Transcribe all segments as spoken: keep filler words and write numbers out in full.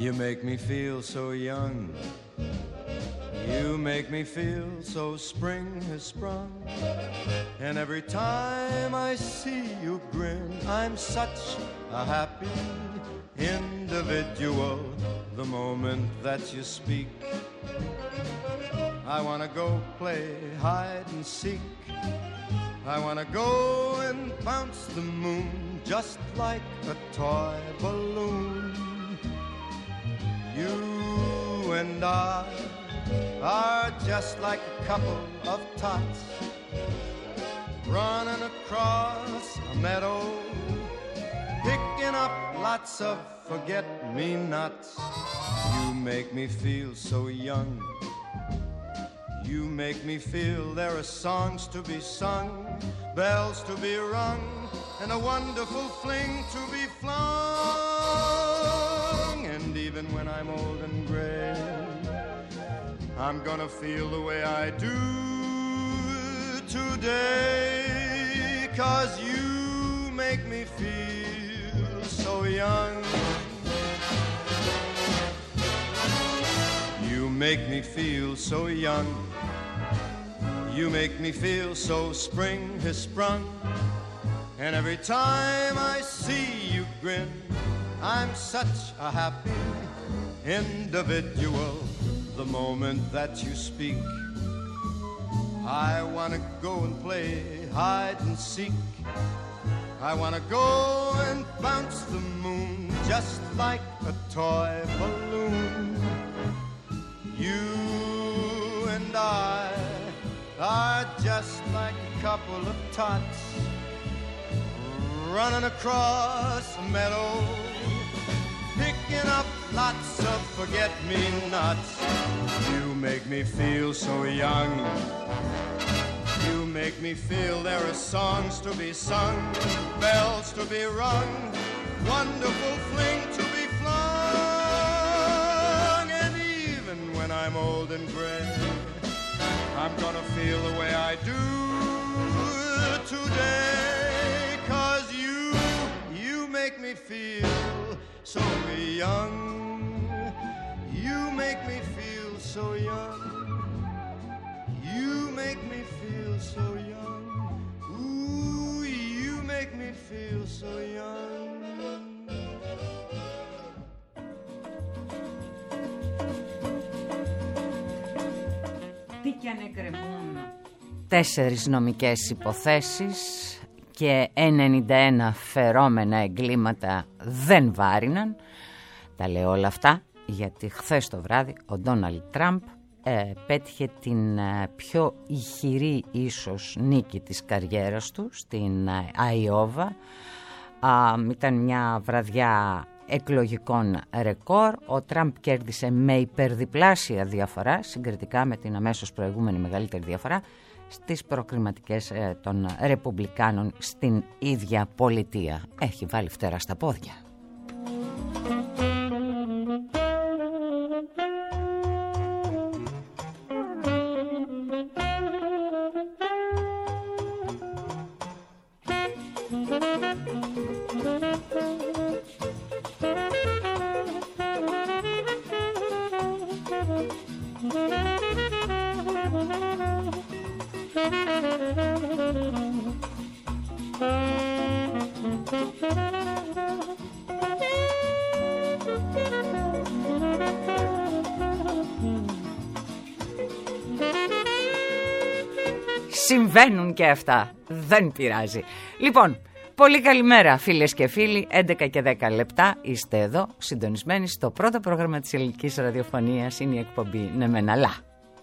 You make me feel so young. You make me feel so spring has sprung. And every time I see you grin, I'm such a happy individual. The moment that you speak, I wanna go play hide and seek. I wanna go and bounce the moon just like a toy balloon. You and I are just like a couple of tots running across a meadow, picking up lots of forget-me-nots. You make me feel so young. You make me feel there are songs to be sung, bells to be rung, and a wonderful fling to be flung. And even when I'm old and gray, I'm gonna feel the way I do today, 'cause you make me feel so young. You make me feel so young. You make me feel so spring has sprung. And every time I see you grin, I'm such a happy individual. The moment that you speak, I wanna go and play hide and seek. I wanna go and bounce the moon just like a toy balloon. You and I are just like a couple of tots running across a meadow, picking up lots of forget-me-nots. You make me feel so young. You make me feel there are songs to be sung, bells to be rung, wonderful fling to be flung. And even when I'm old and gray, I'm gonna feel the way I do today, 'cause you, you make me feel so young. You make me feel so young. You make me feel so young. Ooh, you make me feel so young. Τι κι αν εκκρεμούν τέσσερις νομικές υποθέσεις και ενενήντα ένα φερόμενα εγκλήματα δεν βάριναν. Τα λέω όλα αυτά γιατί χθες το βράδυ ο Ντόναλντ Τραμπ ε, πέτυχε την ε, πιο ηχηρή ίσως νίκη της καριέρας του στην ε, Αϊόβα. Ήταν μια βραδιά εκλογικών ρεκόρ. Ο Τραμπ κέρδισε με υπερδιπλάσια διαφορά συγκριτικά με την αμέσως προηγούμενη μεγαλύτερη διαφορά στις προκριματικές ε, των Ρεπουμπλικάνων στην ίδια πολιτεία. Έχει βάλει φτερά στα πόδια. Συμβαίνουν και αυτά, δεν πειράζει. Λοιπόν, πολύ καλημέρα φίλες και φίλοι, έντεκα και δέκα λεπτά είστε εδώ συντονισμένοι στο πρώτο πρόγραμμα της ελληνικής ραδιοφωνίας, είναι η εκπομπή «Ναι μεν αλλά».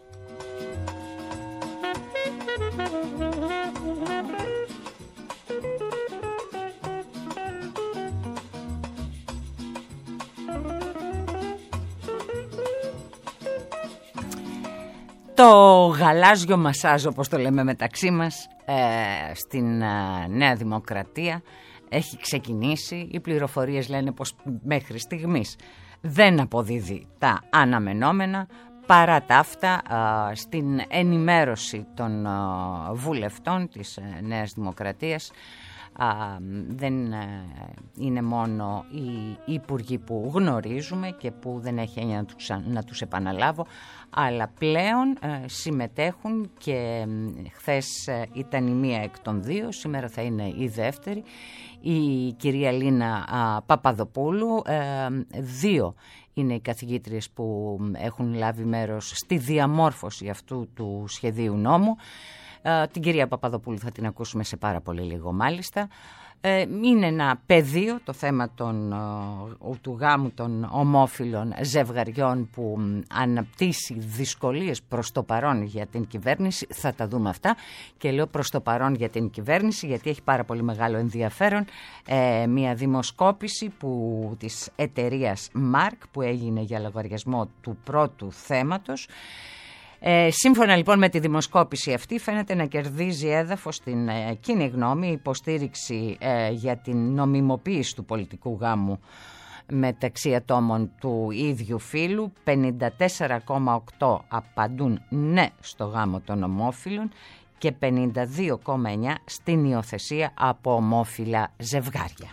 Το γαλάζιο μασάζ, όπως το λέμε μεταξύ μας, ε, στην ε, Νέα Δημοκρατία έχει ξεκινήσει. Οι πληροφορίες λένε πως μέχρι στιγμής δεν αποδίδει τα αναμενόμενα. παρά τα αυτά, στην ενημέρωση των βουλευτών της Νέας Δημοκρατίας δεν είναι μόνο οι υπουργοί που γνωρίζουμε και που δεν έχει έννοια να τους, να τους επαναλάβω, αλλά πλέον συμμετέχουν και χθες ήταν η μία εκ των δύο, σήμερα θα είναι η δεύτερη, η κυρία Λίνα Παπαδοπούλου. Δύο είναι οι καθηγήτριες που έχουν λάβει μέρος στη διαμόρφωση αυτού του σχεδίου νόμου. Την κυρία Παπαδοπούλου θα την ακούσουμε σε πάρα πολύ λίγο μάλιστα. Είναι ένα πεδίο, το θέμα των, του γάμου των ομόφυλων ζευγαριών, που αναπτύσσει δυσκολίες προς το παρόν για την κυβέρνηση. Θα τα δούμε αυτά, και λέω προς το παρόν για την κυβέρνηση γιατί έχει πάρα πολύ μεγάλο ενδιαφέρον ε, μια δημοσκόπηση που, της εταιρείας Μάρκ, που έγινε για λογαριασμό του πρώτου θέματος. Ε, σύμφωνα λοιπόν με τη δημοσκόπηση αυτή, φαίνεται να κερδίζει έδαφος στην ε, κοινή γνώμη η υποστήριξη ε, για την νομιμοποίηση του πολιτικού γάμου μεταξύ ατόμων του ίδιου φύλου. πενήντα τέσσερα κόμμα οκτώ απαντούν ναι στο γάμο των ομόφυλων και πενήντα δύο κόμμα εννέα στην υιοθεσία από ομόφυλα ζευγάρια.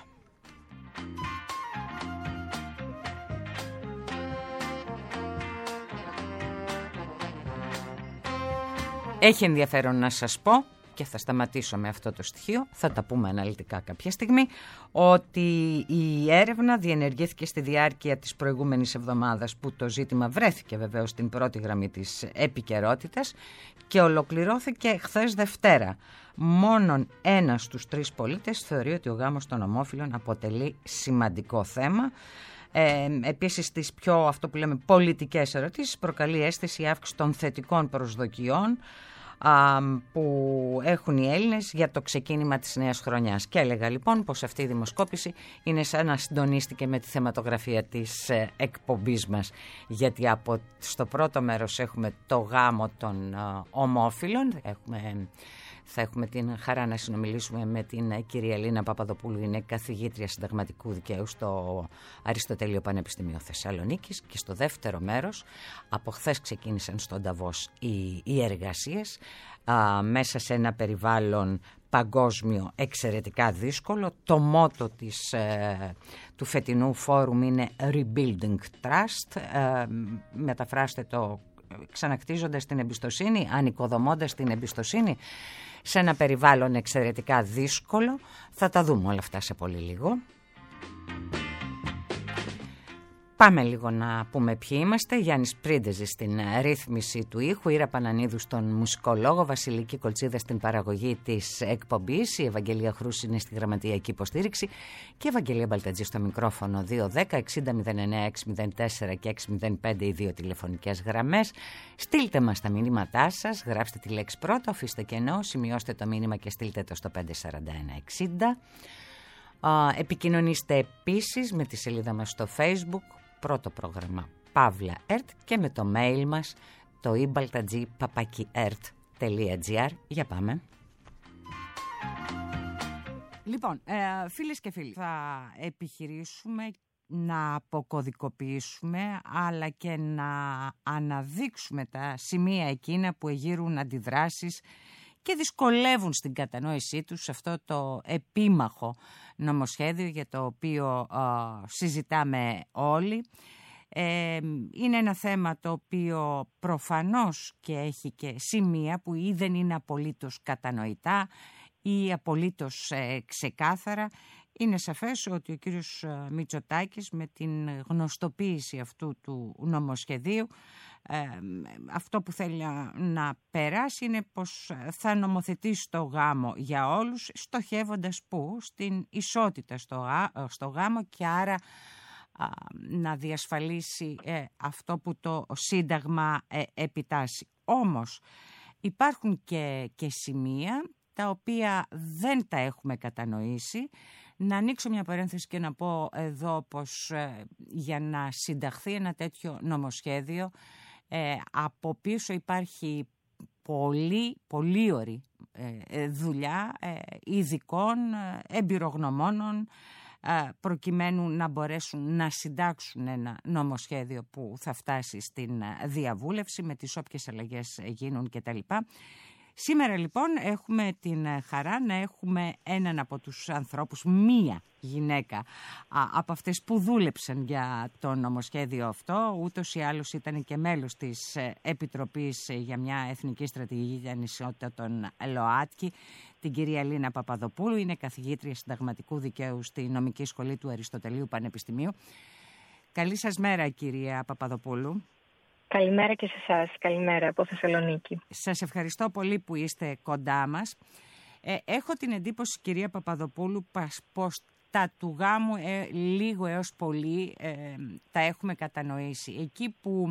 Έχει ενδιαφέρον να σας πω, και θα σταματήσω με αυτό το στοιχείο, θα τα πούμε αναλυτικά κάποια στιγμή, ότι η έρευνα διενεργήθηκε στη διάρκεια της προηγούμενης εβδομάδας, που το ζήτημα βρέθηκε βεβαίως στην πρώτη γραμμή της επικαιρότητας, και ολοκληρώθηκε χθες Δευτέρα. Μόνον ένας στους τρεις πολίτες θεωρεί ότι ο γάμος των ομόφυλων αποτελεί σημαντικό θέμα. Ε, επίσης, στις πιο, αυτό που λέμε, πολιτικές ερωτήσεις, προκαλεί αίσθηση η αύξηση των θετικών προσδοκιών α, που έχουν οι Έλληνες για το ξεκίνημα της νέας χρονιάς. Και έλεγα λοιπόν πως αυτή η δημοσκόπηση είναι σαν να συντονίστηκε με τη θεματογραφία της ε, εκπομπής μας, γιατί από, στο πρώτο μέρος έχουμε το γάμο των ε, ομόφυλων, έχουμε... Θα έχουμε την χαρά να συνομιλήσουμε με την κυρία Λίνα Παπαδοπούλου, είναι καθηγήτρια συνταγματικού δικαίου στο Αριστοτέλειο Πανεπιστημίο Θεσσαλονίκης. Και στο δεύτερο μέρος, από χθες ξεκίνησαν στον Νταβός οι, οι εργασίες α, μέσα σε ένα περιβάλλον παγκόσμιο εξαιρετικά δύσκολο. Το μότο της, ε, του φετινού φόρουμ είναι Rebuilding Trust, ε, μεταφράστε το ξανακτίζοντας την εμπιστοσύνη, ανοικοδομώντας την εμπιστοσύνη σε ένα περιβάλλον εξαιρετικά δύσκολο. Θα τα δούμε όλα αυτά σε πολύ λίγο. Πάμε λίγο να πούμε ποιοι είμαστε. Γιάννης Πρίντεζης στην ρύθμιση του ήχου, Ήρα Πανανίδου στον μουσικολόγο, Βασιλική Κολτσίδα στην παραγωγή της εκπομπής, η Ευαγγελία Χρούση είναι στη γραμματιακή υποστήριξη και η Ευαγγελία Μπαλτατζή στο μικρόφωνο. Δύο δέκα εξήντα μηδέν εννέα εξήντα τέσσερα και εξήντα πέντε οι δύο τηλεφωνικές γραμμές. Στείλτε μας τα μηνύματά σας, γράψτε τη λέξη πρώτα, αφήστε κενό, σημειώστε το μήνυμα και στείλτε το στο πέντε σαράντα ένα εξήντα. Uh, επικοινωνήστε επίσης με τη σελίδα μας στο Facebook, πρώτο πρόγραμμα Παύλα Ερτ, και με το mail μας το ibaltadji παπάκι ερτ τελεία τζι άρ. Για πάμε. Λοιπόν, ε, φίλες και φίλοι, θα επιχειρήσουμε να αποκωδικοποιήσουμε αλλά και να αναδείξουμε τα σημεία εκείνα που εγείρουν αντιδράσεις και δυσκολεύουν στην κατανόησή τους σε αυτό το επίμαχο νομοσχέδιο για το οποίο ε, συζητάμε όλοι. Ε, είναι ένα θέμα το οποίο προφανώς και έχει και σημεία που ή δεν είναι απολύτως κατανοητά ή απολύτως ε, ξεκάθαρα. Είναι σαφές ότι ο κύριος Μητσοτάκης με την γνωστοποίηση αυτού του νομοσχεδίου ε, αυτό που θέλει να, να περάσει είναι πως θα νομοθετήσει το γάμο για όλους, στοχεύοντας που στην ισότητα στο, στο γάμο, και άρα α, να διασφαλίσει ε, αυτό που το Σύνταγμα ε, επιτάσσει. Όμως υπάρχουν και, και σημεία τα οποία δεν τα έχουμε κατανοήσει. Να ανοίξω μια παρένθεση και να πω εδώ πως ε, για να συνταχθεί ένα τέτοιο νομοσχέδιο ε, από πίσω υπάρχει πολύ, πολύ ωρή ε, δουλειά ε, ειδικών, ε, εμπειρογνωμόνων, προκειμένου να μπορέσουν να συντάξουν ένα νομοσχέδιο που θα φτάσει στην διαβούλευση με τις όποιες αλλαγές γίνουν κτλ. Σήμερα λοιπόν έχουμε την χαρά να έχουμε έναν από τους ανθρώπους, μία γυναίκα α, από αυτές που δούλεψαν για το νομοσχέδιο αυτό, ούτως ή άλλως ήταν και μέλος της Επιτροπής για μια Εθνική Στρατηγική για Ανισότητα των ΛΟΑΤΚΙ, την κυρία Λίνα Παπαδοπούλου, είναι καθηγήτρια συνταγματικού δικαίου στη Νομική Σχολή του Αριστοτελείου Πανεπιστημίου. Καλή σας μέρα, κυρία Παπαδοπούλου. Καλημέρα και σε εσάς. Καλημέρα από Θεσσαλονίκη. Σας ευχαριστώ πολύ που είστε κοντά μας. Ε, έχω την εντύπωση, κυρία Παπαδοπούλου, πως τα του γάμου ε, λίγο έως πολύ ε, τα έχουμε κατανοήσει. Εκεί που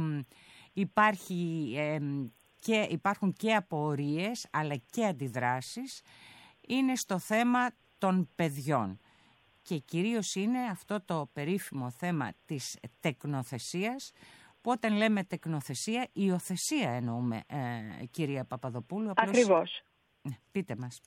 υπάρχει, ε, και, υπάρχουν και απορίες αλλά και αντιδράσεις είναι στο θέμα των παιδιών. Και κυρίως είναι αυτό το περίφημο θέμα της τεκνοθεσίας, που όταν λέμε τεκνοθεσία, υιοθεσία εννοούμε, ε, κυρία Παπαδοπούλου. Απλώς... Ακριβώς. Πείτε μας.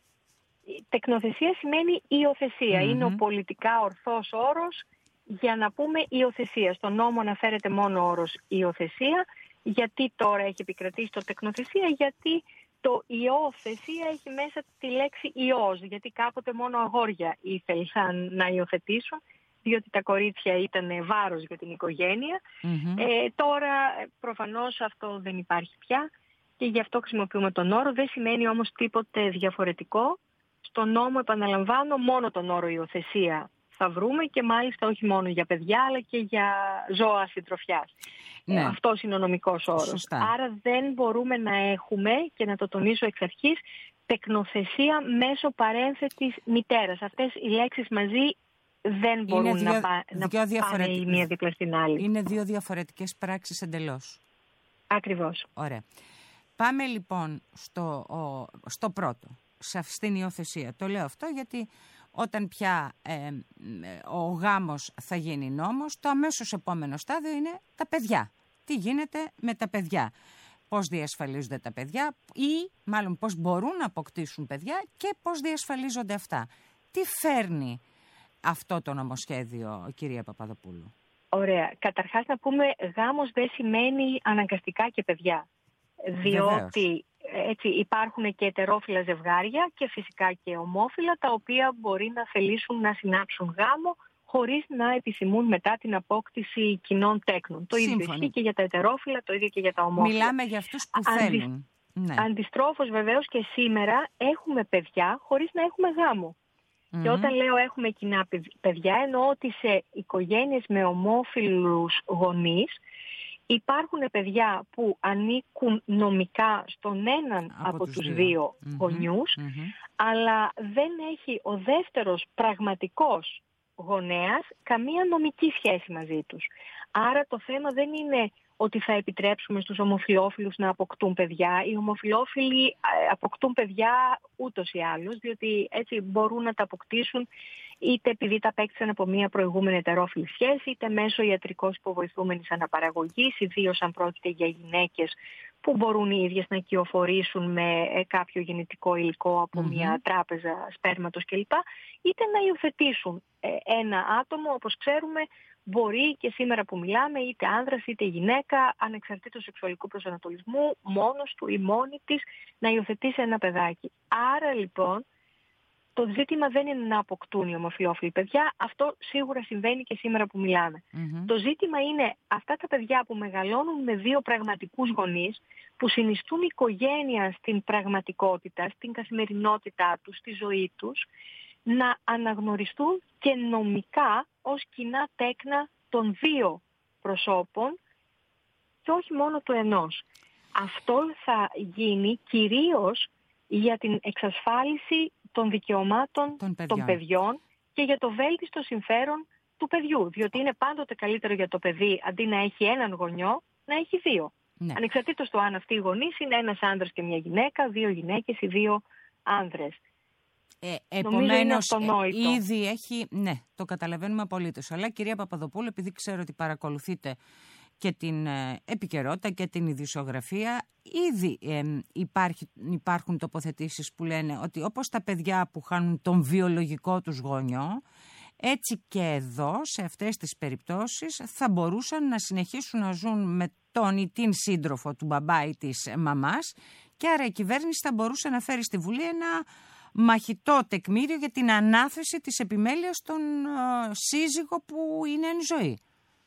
Η τεκνοθεσία σημαίνει υιοθεσία. Mm-hmm. Είναι ο πολιτικά ορθός όρος για να πούμε υιοθεσία. Στον νόμο αναφέρεται μόνο ο όρος υιοθεσία. Γιατί τώρα έχει επικρατήσει το τεκνοθεσία? Γιατί το υιοθεσία έχει μέσα τη λέξη υιός. Γιατί κάποτε μόνο αγόρια ήθελαν να υιοθετήσουν, διότι τα κορίτσια ήταν βάρος για την οικογένεια. Mm-hmm. Ε, τώρα προφανώς αυτό δεν υπάρχει πια και γι' αυτό χρησιμοποιούμε τον όρο. Δεν σημαίνει όμως τίποτε διαφορετικό. Στον νόμο, επαναλαμβάνω, μόνο τον όρο υιοθεσία θα βρούμε και μάλιστα όχι μόνο για παιδιά αλλά και για ζώα συντροφιάς. Ναι. Ε, αυτός είναι ο νομικός όρος. Σωστά. Άρα δεν μπορούμε να έχουμε, και να το τονίσω εξ αρχής, τεκνοθεσία μέσω παρένθετης μητέρας. Αυτές οι λέξεις μαζί δεν μπορούν δύο, να, πά, να πάνε η μία δίπλα στην άλλη. Είναι δύο διαφορετικές πράξεις εντελώς. Ακριβώς. Ωραία. Πάμε λοιπόν στο, ο, στο πρώτο, στην υιοθεσία. Το λέω αυτό γιατί όταν πια ε, ο γάμος θα γίνει νόμος, το αμέσως επόμενο στάδιο είναι τα παιδιά. Τι γίνεται με τα παιδιά? Πώς διασφαλίζονται τα παιδιά ή μάλλον πώς μπορούν να αποκτήσουν παιδιά και πώς διασφαλίζονται αυτά. Τι φέρνει αυτό το νομοσχέδιο, κυρία Παπαδοπούλου? Ωραία. Καταρχάς να πούμε, γάμος δεν σημαίνει αναγκαστικά και παιδιά. Διότι έτσι, υπάρχουν και ετερόφιλα ζευγάρια και φυσικά και ομόφυλα, τα οποία μπορεί να θελήσουν να συνάψουν γάμο χωρίς να επιθυμούν μετά την απόκτηση κοινών τέκνων. Το ίδιο ισχύει και για τα ετερόφιλα, το ίδιο και για τα ομόφυλα. Μιλάμε για αυτούς που Αντι... θέλουν. Ναι. Αντιστρόφως βεβαίως και σήμερα έχουμε παιδιά χωρίς να έχουμε γάμο. Mm-hmm. Και όταν λέω έχουμε κοινά παιδιά, εννοώ ότι σε οικογένειες με ομόφυλους γονείς υπάρχουν παιδιά που ανήκουν νομικά στον έναν από, από τους δύο, δύο mm-hmm. γονιούς, mm-hmm. αλλά δεν έχει ο δεύτερος πραγματικός γονέας καμία νομική σχέση μαζί τους. Άρα το θέμα δεν είναι ότι θα επιτρέψουμε στους ομοφυλόφιλους να αποκτούν παιδιά. Οι ομοφυλόφιλοι αποκτούν παιδιά ούτως ή άλλως, διότι έτσι μπορούν να τα αποκτήσουν είτε επειδή τα απέκτησαν από μια προηγούμενη ετερόφιλη σχέση, είτε μέσω ιατρικώς υποβοηθούμενης αναπαραγωγής, ιδίως αν πρόκειται για γυναίκες που μπορούν οι ίδιες να κυοφορήσουν με κάποιο γεννητικό υλικό από mm-hmm. μια τράπεζα σπέρματος κλπ. Είτε να υιοθετήσουν ένα άτομο, όπως ξέρουμε, μπορεί και σήμερα που μιλάμε, είτε άνδρας είτε γυναίκα, ανεξαρτήτως σεξουαλικού προσανατολισμού, μόνος του ή μόνη της, να υιοθετήσει ένα παιδάκι. Άρα λοιπόν, το ζήτημα δεν είναι να αποκτούν οι ομοφυλόφιλοι παιδιά, αυτό σίγουρα συμβαίνει και σήμερα που μιλάμε. Mm-hmm. Το ζήτημα είναι αυτά τα παιδιά που μεγαλώνουν με δύο πραγματικούς γονείς, που συνιστούν οικογένεια στην πραγματικότητα, στην καθημερινότητά τους, στη ζωή τους, να αναγνωριστούν και νομικά ως κοινά τέκνα των δύο προσώπων και όχι μόνο του ενός. Αυτό θα γίνει κυρίως για την εξασφάλιση των δικαιωμάτων των παιδιών. των παιδιών και για το βέλτιστο συμφέρον του παιδιού. Διότι είναι πάντοτε καλύτερο για το παιδί, αντί να έχει έναν γονιό, να έχει δύο. Ναι. Ανεξαρτήτως το αν αυτοί οι γονείς είναι ένας άνδρας και μια γυναίκα, δύο γυναίκες ή δύο άνδρες. Ε, επομένως, ε, ήδη έχει, ναι, το καταλαβαίνουμε απολύτως. Αλλά κυρία Παπαδοπούλου, επειδή ξέρω ότι παρακολουθείτε και την ε, επικαιρότητα και την ειδησιογραφία, ήδη ε, υπάρχει, υπάρχουν τοποθετήσεις που λένε ότι όπως τα παιδιά που χάνουν τον βιολογικό τους γονιό, Έτσι και εδώ, σε αυτές τις περιπτώσεις, θα μπορούσαν να συνεχίσουν να ζουν με τον ή την σύντροφο του μπαμπά ή της μαμάς και άρα η κυβέρνηση θα μπορούσε να φέρει στη Βουλή ένα μαχητό τεκμήριο για την ανάθεση της επιμέλειας στον uh, σύζυγο που είναι εν ζωή.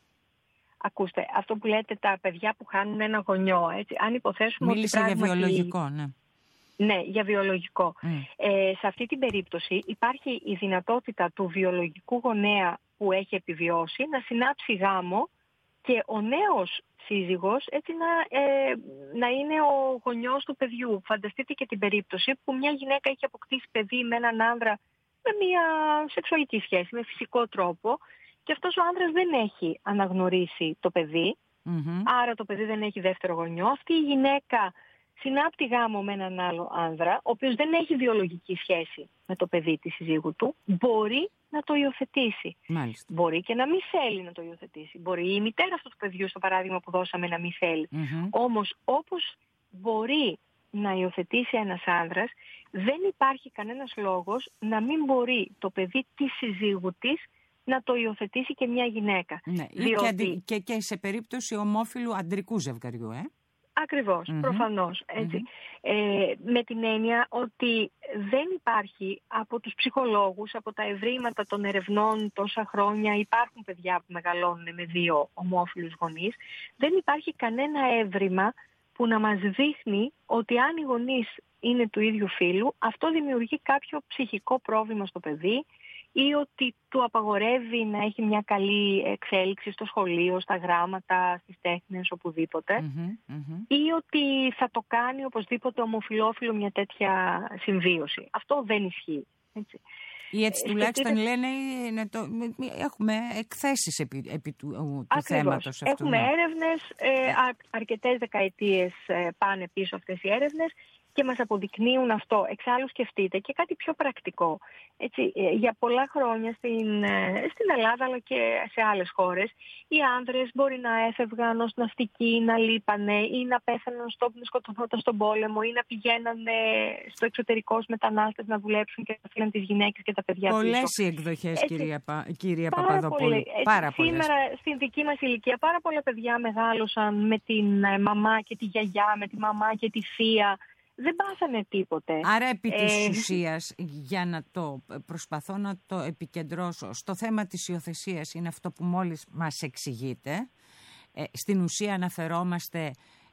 Ακούστε, αυτό που λέτε τα παιδιά που χάνουν ένα γονιό, έτσι, αν υποθέσουμε Μίλησε ότι για πράγματι... βιολογικό, ναι. Ναι, για βιολογικό. Mm. Ε, σε αυτή την περίπτωση υπάρχει η δυνατότητα του βιολογικού γονέα που έχει επιβιώσει να συνάψει γάμο και ο νέος σύζυγος έτσι να, ε, να είναι ο γονιός του παιδιού. Φανταστείτε και την περίπτωση που μια γυναίκα έχει αποκτήσει παιδί με έναν άνδρα με μια σεξουαλική σχέση, με φυσικό τρόπο και αυτός ο άνδρας δεν έχει αναγνωρίσει το παιδί, mm-hmm. άρα το παιδί δεν έχει δεύτερο γονιό. Αυτή η γυναίκα συνάπτει γάμο με έναν άλλο άνδρα, ο οποίος δεν έχει βιολογική σχέση με το παιδί της συζύγου του, μπορεί να το υιοθετήσει. Μάλιστα. Μπορεί και να μην θέλει να το υιοθετήσει. Μπορεί η μητέρα αυτού του παιδιού, στο παράδειγμα που δώσαμε, να μην θέλει. Mm-hmm. Όμως, όπως μπορεί να υιοθετήσει ένας άνδρας, δεν υπάρχει κανένας λόγος να μην μπορεί το παιδί της συζύγου της να το υιοθετήσει και μια γυναίκα. Ναι, διότι... και, και, και σε περίπτωση ομόφυλου αντρικού ζευγαριού, ε. Ακριβώς, mm-hmm. προφανώς. Έτσι. Mm-hmm. Ε, με την έννοια ότι δεν υπάρχει από τους ψυχολόγους, από τα ευρήματα των ερευνών τόσα χρόνια, υπάρχουν παιδιά που μεγαλώνουν με δύο ομόφυλους γονείς, δεν υπάρχει κανένα έβριμα που να μας δείχνει ότι αν οι γονείς είναι του ίδιου φύλου, αυτό δημιουργεί κάποιο ψυχικό πρόβλημα στο παιδί ή ότι του απαγορεύει να έχει μια καλή εξέλιξη στο σχολείο, στα γράμματα, στις τέχνες, οπουδήποτε. Mm-hmm, mm-hmm. Ή ότι θα το κάνει οπωσδήποτε ομοφυλόφιλο μια τέτοια συμβίωση. Αυτό δεν ισχύει. Έτσι. Ή έτσι ε, τουλάχιστον σκεφτείτε... λένε, να το, έχουμε εκθέσεις επί, επί του, του θέματος αυτού. Έχουμε έρευνες, ε, αρ, αρκετές δεκαετίες ε, πάνε πίσω αυτές οι έρευνες και μας αποδεικνύουν αυτό. Εξάλλου σκεφτείτε και κάτι πιο πρακτικό. Έτσι, για πολλά χρόνια στην, στην Ελλάδα αλλά και σε άλλες χώρες οι άνδρες μπορεί να έφευγαν ως ναυτικοί, να λείπανε ή να πέθαναν στο, να σκοτωνόταν στον πόλεμο ή να πηγαίνανε στο εξωτερικό ως μετανάστες να δουλέψουν και να φύγαν τις γυναίκες και τα παιδιά τους. Πολλές οι εκδοχές, κυρία, κυρία Παπαδοπούλου. Πάρα πολλές. Σήμερα στην δική μας ηλικία πάρα πολλά παιδιά μεγάλωσαν με την μαμά και τη γιαγιά, με τη μαμά και τη θεία. Δεν πάθανε τίποτε. Άρα επί της ε... ουσίας, για να το προσπαθώ να το επικεντρώσω, στο θέμα της υιοθεσίας είναι αυτό που μόλις μας εξηγείτε. Ε, στην ουσία αναφερόμαστε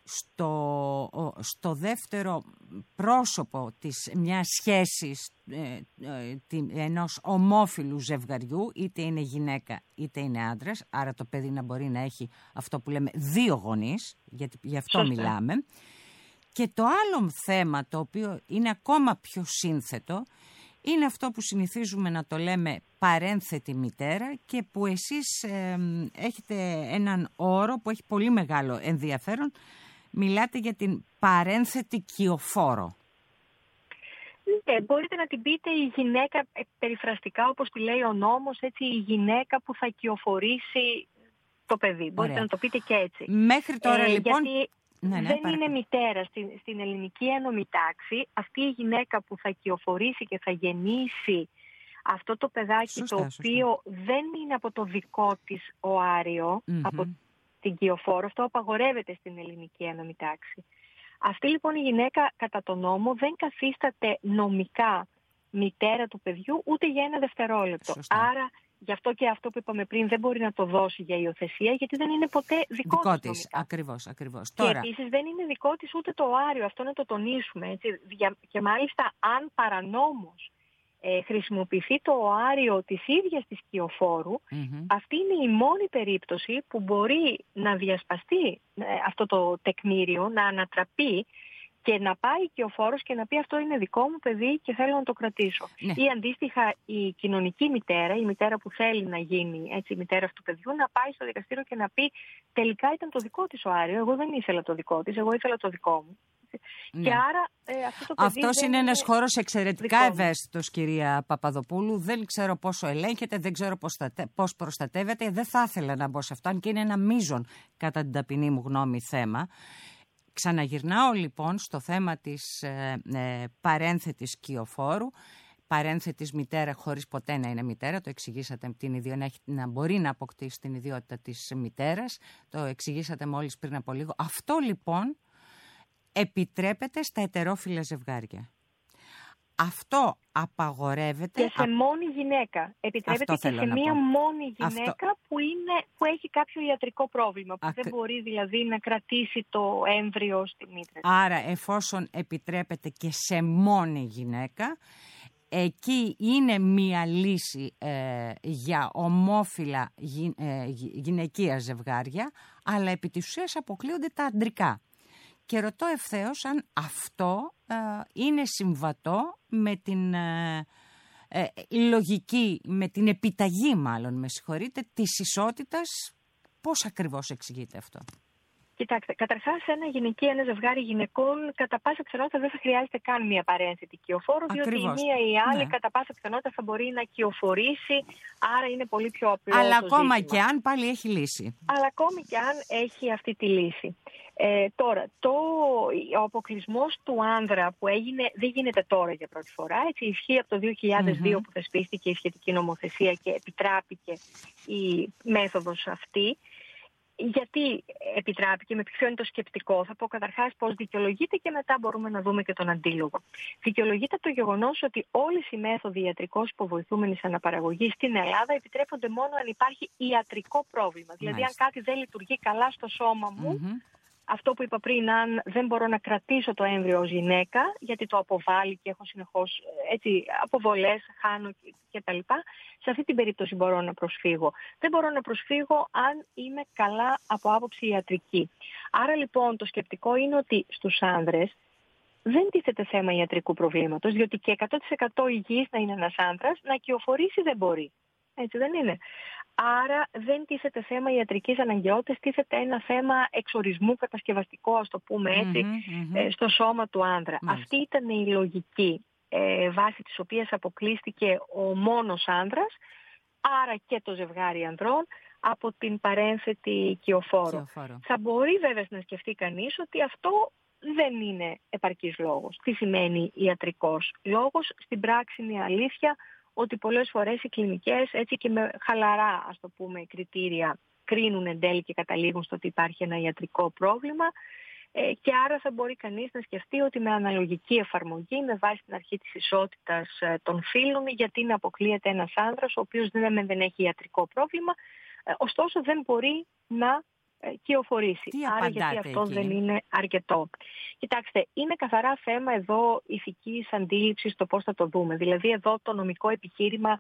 στο, στο δεύτερο πρόσωπο της μιας σχέσης ε, ε, ενός ομόφυλου ζευγαριού, είτε είναι γυναίκα είτε είναι άντρας, άρα το παιδί να μπορεί να έχει αυτό που λέμε δύο γονείς, γιατί γι' αυτό Σωστά. μιλάμε. Και το άλλο θέμα, το οποίο είναι ακόμα πιο σύνθετο, είναι αυτό που συνηθίζουμε να το λέμε παρένθετη μητέρα και που εσείς ε, έχετε έναν όρο που έχει πολύ μεγάλο ενδιαφέρον. Μιλάτε για την παρένθετη κυοφόρο. Ναι, μπορείτε να την πείτε η γυναίκα, περιφραστικά όπως τη λέει ο νόμος, έτσι, η γυναίκα που θα κυοφορήσει το παιδί. Ωραία. Μπορείτε να το πείτε και έτσι. Μέχρι τώρα ε, λοιπόν... Γιατί... Ναι, ναι, δεν παρακαλώ. Είναι μητέρα στην, στην ελληνική ένωμη τάξη. Αυτή η γυναίκα που θα κυοφορήσει και θα γεννήσει αυτό το παιδάκι, σωστά, το οποίο σωστά. δεν είναι από το δικό της οάριο, mm-hmm. από την κυοφόρο, αυτό απαγορεύεται στην ελληνική ένωμη τάξη. Αυτή λοιπόν η γυναίκα κατά τον νόμο δεν καθίσταται νομικά μητέρα του παιδιού ούτε για ένα δευτερόλεπτο. Σωστά. Άρα γι' αυτό και αυτό που είπαμε πριν δεν μπορεί να το δώσει για υιοθεσία, γιατί δεν είναι ποτέ δικό, δικό της. της ακριβώς, ακριβώς. Και Τώρα... επίσης δεν είναι δικό της ούτε το οάριο, αυτό να το τονίσουμε. Έτσι. Και μάλιστα αν παρανόμως ε, χρησιμοποιηθεί το οάριο της ίδιας της κυοφόρου, mm-hmm. αυτή είναι η μόνη περίπτωση που μπορεί να διασπαστεί ε, αυτό το τεκμήριο, να ανατραπεί και να πάει και ο φόρος και να πει αυτό είναι δικό μου παιδί και θέλω να το κρατήσω. Ναι. Ή αντίστοιχα η κοινωνική μητέρα, η μητέρα που θέλει να γίνει έτσι, η μητέρα αυτού του παιδιού, να πάει στο δικαστήριο και να πει τελικά ήταν το δικό της οάριο, εγώ δεν ήθελα το δικό της, εγώ ήθελα το δικό μου. Ναι. Και άρα, ε, αυτό το παιδί Αυτός είναι ένας χώρος εξαιρετικά ευαίσθητος, κυρία Παπαδοπούλου. Δεν ξέρω πόσο ελέγχεται, δεν ξέρω πώς προστατεύεται. Δεν θα ήθελα να μπω σε αυτό, αν και είναι ένα μείζον κατά την ταπεινή μου γνώμη θέμα. Ξαναγυρνάω λοιπόν στο θέμα της ε, ε, παρένθετης κυοφόρου. παρένθετης μητέρα χωρίς ποτέ να είναι μητέρα. Το εξηγήσατε την ιδιο... να, έχει... να μπορεί να αποκτήσει την ιδιότητα της μητέρας. Το εξηγήσατε μόλις πριν από λίγο. Αυτό λοιπόν επιτρέπεται στα ετερόφιλα ζευγάρια. Αυτό απαγορεύεται. Και σε α... μόνη γυναίκα. Επιτρέπεται και σε μία μόνη γυναίκα Αυτό... που, είναι, που έχει κάποιο ιατρικό πρόβλημα. Που Ακ... δεν μπορεί δηλαδή να κρατήσει το έμβριο στη μήτρα. Άρα εφόσον επιτρέπεται και σε μόνη γυναίκα, εκεί είναι μία λύση ε, για ομόφυλα γυ, ε, γυναικεία ζευγάρια, αλλά επί της ουσίας αποκλείονται τα αντρικά. Και ρωτώ ευθέως αν αυτό ε, είναι συμβατό με την ε, ε, λογική, με την επιταγή μάλλον, με συγχωρείτε, της ισότητας. Πώς ακριβώς εξηγείται αυτό? Κοιτάξτε, καταρχάς ένα γυναικείο, ένα ζευγάρι γυναικών κατά πάσα πιθανότητα δεν θα χρειάζεται καν μια παρένθετη κυοφόρο, διότι η μία ή η άλλη ναι. κατά πάσα πιθανότητα θα μπορεί να κυοφορήσει, άρα είναι πολύ πιο απλό. Αλλά το ακόμα ζήτημα. Και αν πάλι έχει λύση. Αλλά ακόμη και αν έχει αυτή τη λύση. Ε, τώρα, το, ο αποκλεισμός του άνδρα που έγινε δεν γίνεται τώρα για πρώτη φορά. Έτσι, ισχύει από το δύο χιλιάδες δύο mm-hmm. που θεσπίστηκε η σχετική νομοθεσία και επιτράπηκε η μέθοδος αυτή. Γιατί επιτράπηκε, με ποιο είναι το σκεπτικό? Θα πω καταρχάς πώς δικαιολογείται και μετά μπορούμε να δούμε και τον αντίλογο. Δικαιολογείται το γεγονός ότι όλες οι μέθοδοι ιατρικώς υποβοηθούμενης αναπαραγωγής στην Ελλάδα επιτρέπονται μόνο αν υπάρχει ιατρικό πρόβλημα. Δηλαδή, Μάλιστα. αν κάτι δεν λειτουργεί καλά στο σώμα μου, mm-hmm. αυτό που είπα πριν, αν δεν μπορώ να κρατήσω το έμβριο ως γυναίκα, γιατί το αποβάλλει και έχω συνεχώς έτσι, αποβολές, χάνω κτλ. Σε αυτή την περίπτωση μπορώ να προσφύγω. Δεν μπορώ να προσφύγω αν είμαι καλά από άποψη ιατρική. Άρα λοιπόν το σκεπτικό είναι ότι στους άνδρες δεν τίθεται θέμα ιατρικού προβλήματος, διότι και εκατό τοις εκατό υγιής να είναι ένας άνδρας, να κυοφορήσει δεν μπορεί. Έτσι δεν είναι? Άρα δεν τίθεται θέμα ιατρικής αναγκαιότητας, τίθεται ένα θέμα εξορισμού κατασκευαστικό, ας το πούμε έτσι, mm-hmm, mm-hmm. στο σώμα του άνδρα. Mm-hmm. Αυτή ήταν η λογική ε, βάση της οποίας αποκλείστηκε ο μόνος άνδρας, άρα και το ζευγάρι ανδρών, από την παρένθετη κυοφόρο. Θα μπορεί βέβαια να σκεφτεί κανείς ότι αυτό δεν είναι επαρκής λόγος. Τι σημαίνει ιατρικός λόγος? Στην πράξη είναι αλήθεια ότι πολλές φορές οι κλινικές, έτσι και με χαλαρά ας το πούμε κριτήρια, κρίνουν εν τέλει και καταλήγουν στο ότι υπάρχει ένα ιατρικό πρόβλημα ε, και άρα θα μπορεί κανείς να σκεφτεί ότι με αναλογική εφαρμογή, με βάση την αρχή της ισότητας ε, των φύλων, γιατί να αποκλείεται ένας άνδρας ο οποίος δεν, δεν έχει ιατρικό πρόβλημα, ε, ωστόσο δεν μπορεί να κυοφορήσει. Τι Άρα γιατί αυτό εκεί? δεν είναι αρκετό. Κοιτάξτε, είναι καθαρά θέμα εδώ ηθικής αντίληψης το πώς θα το δούμε. Δηλαδή εδώ το νομικό επιχείρημα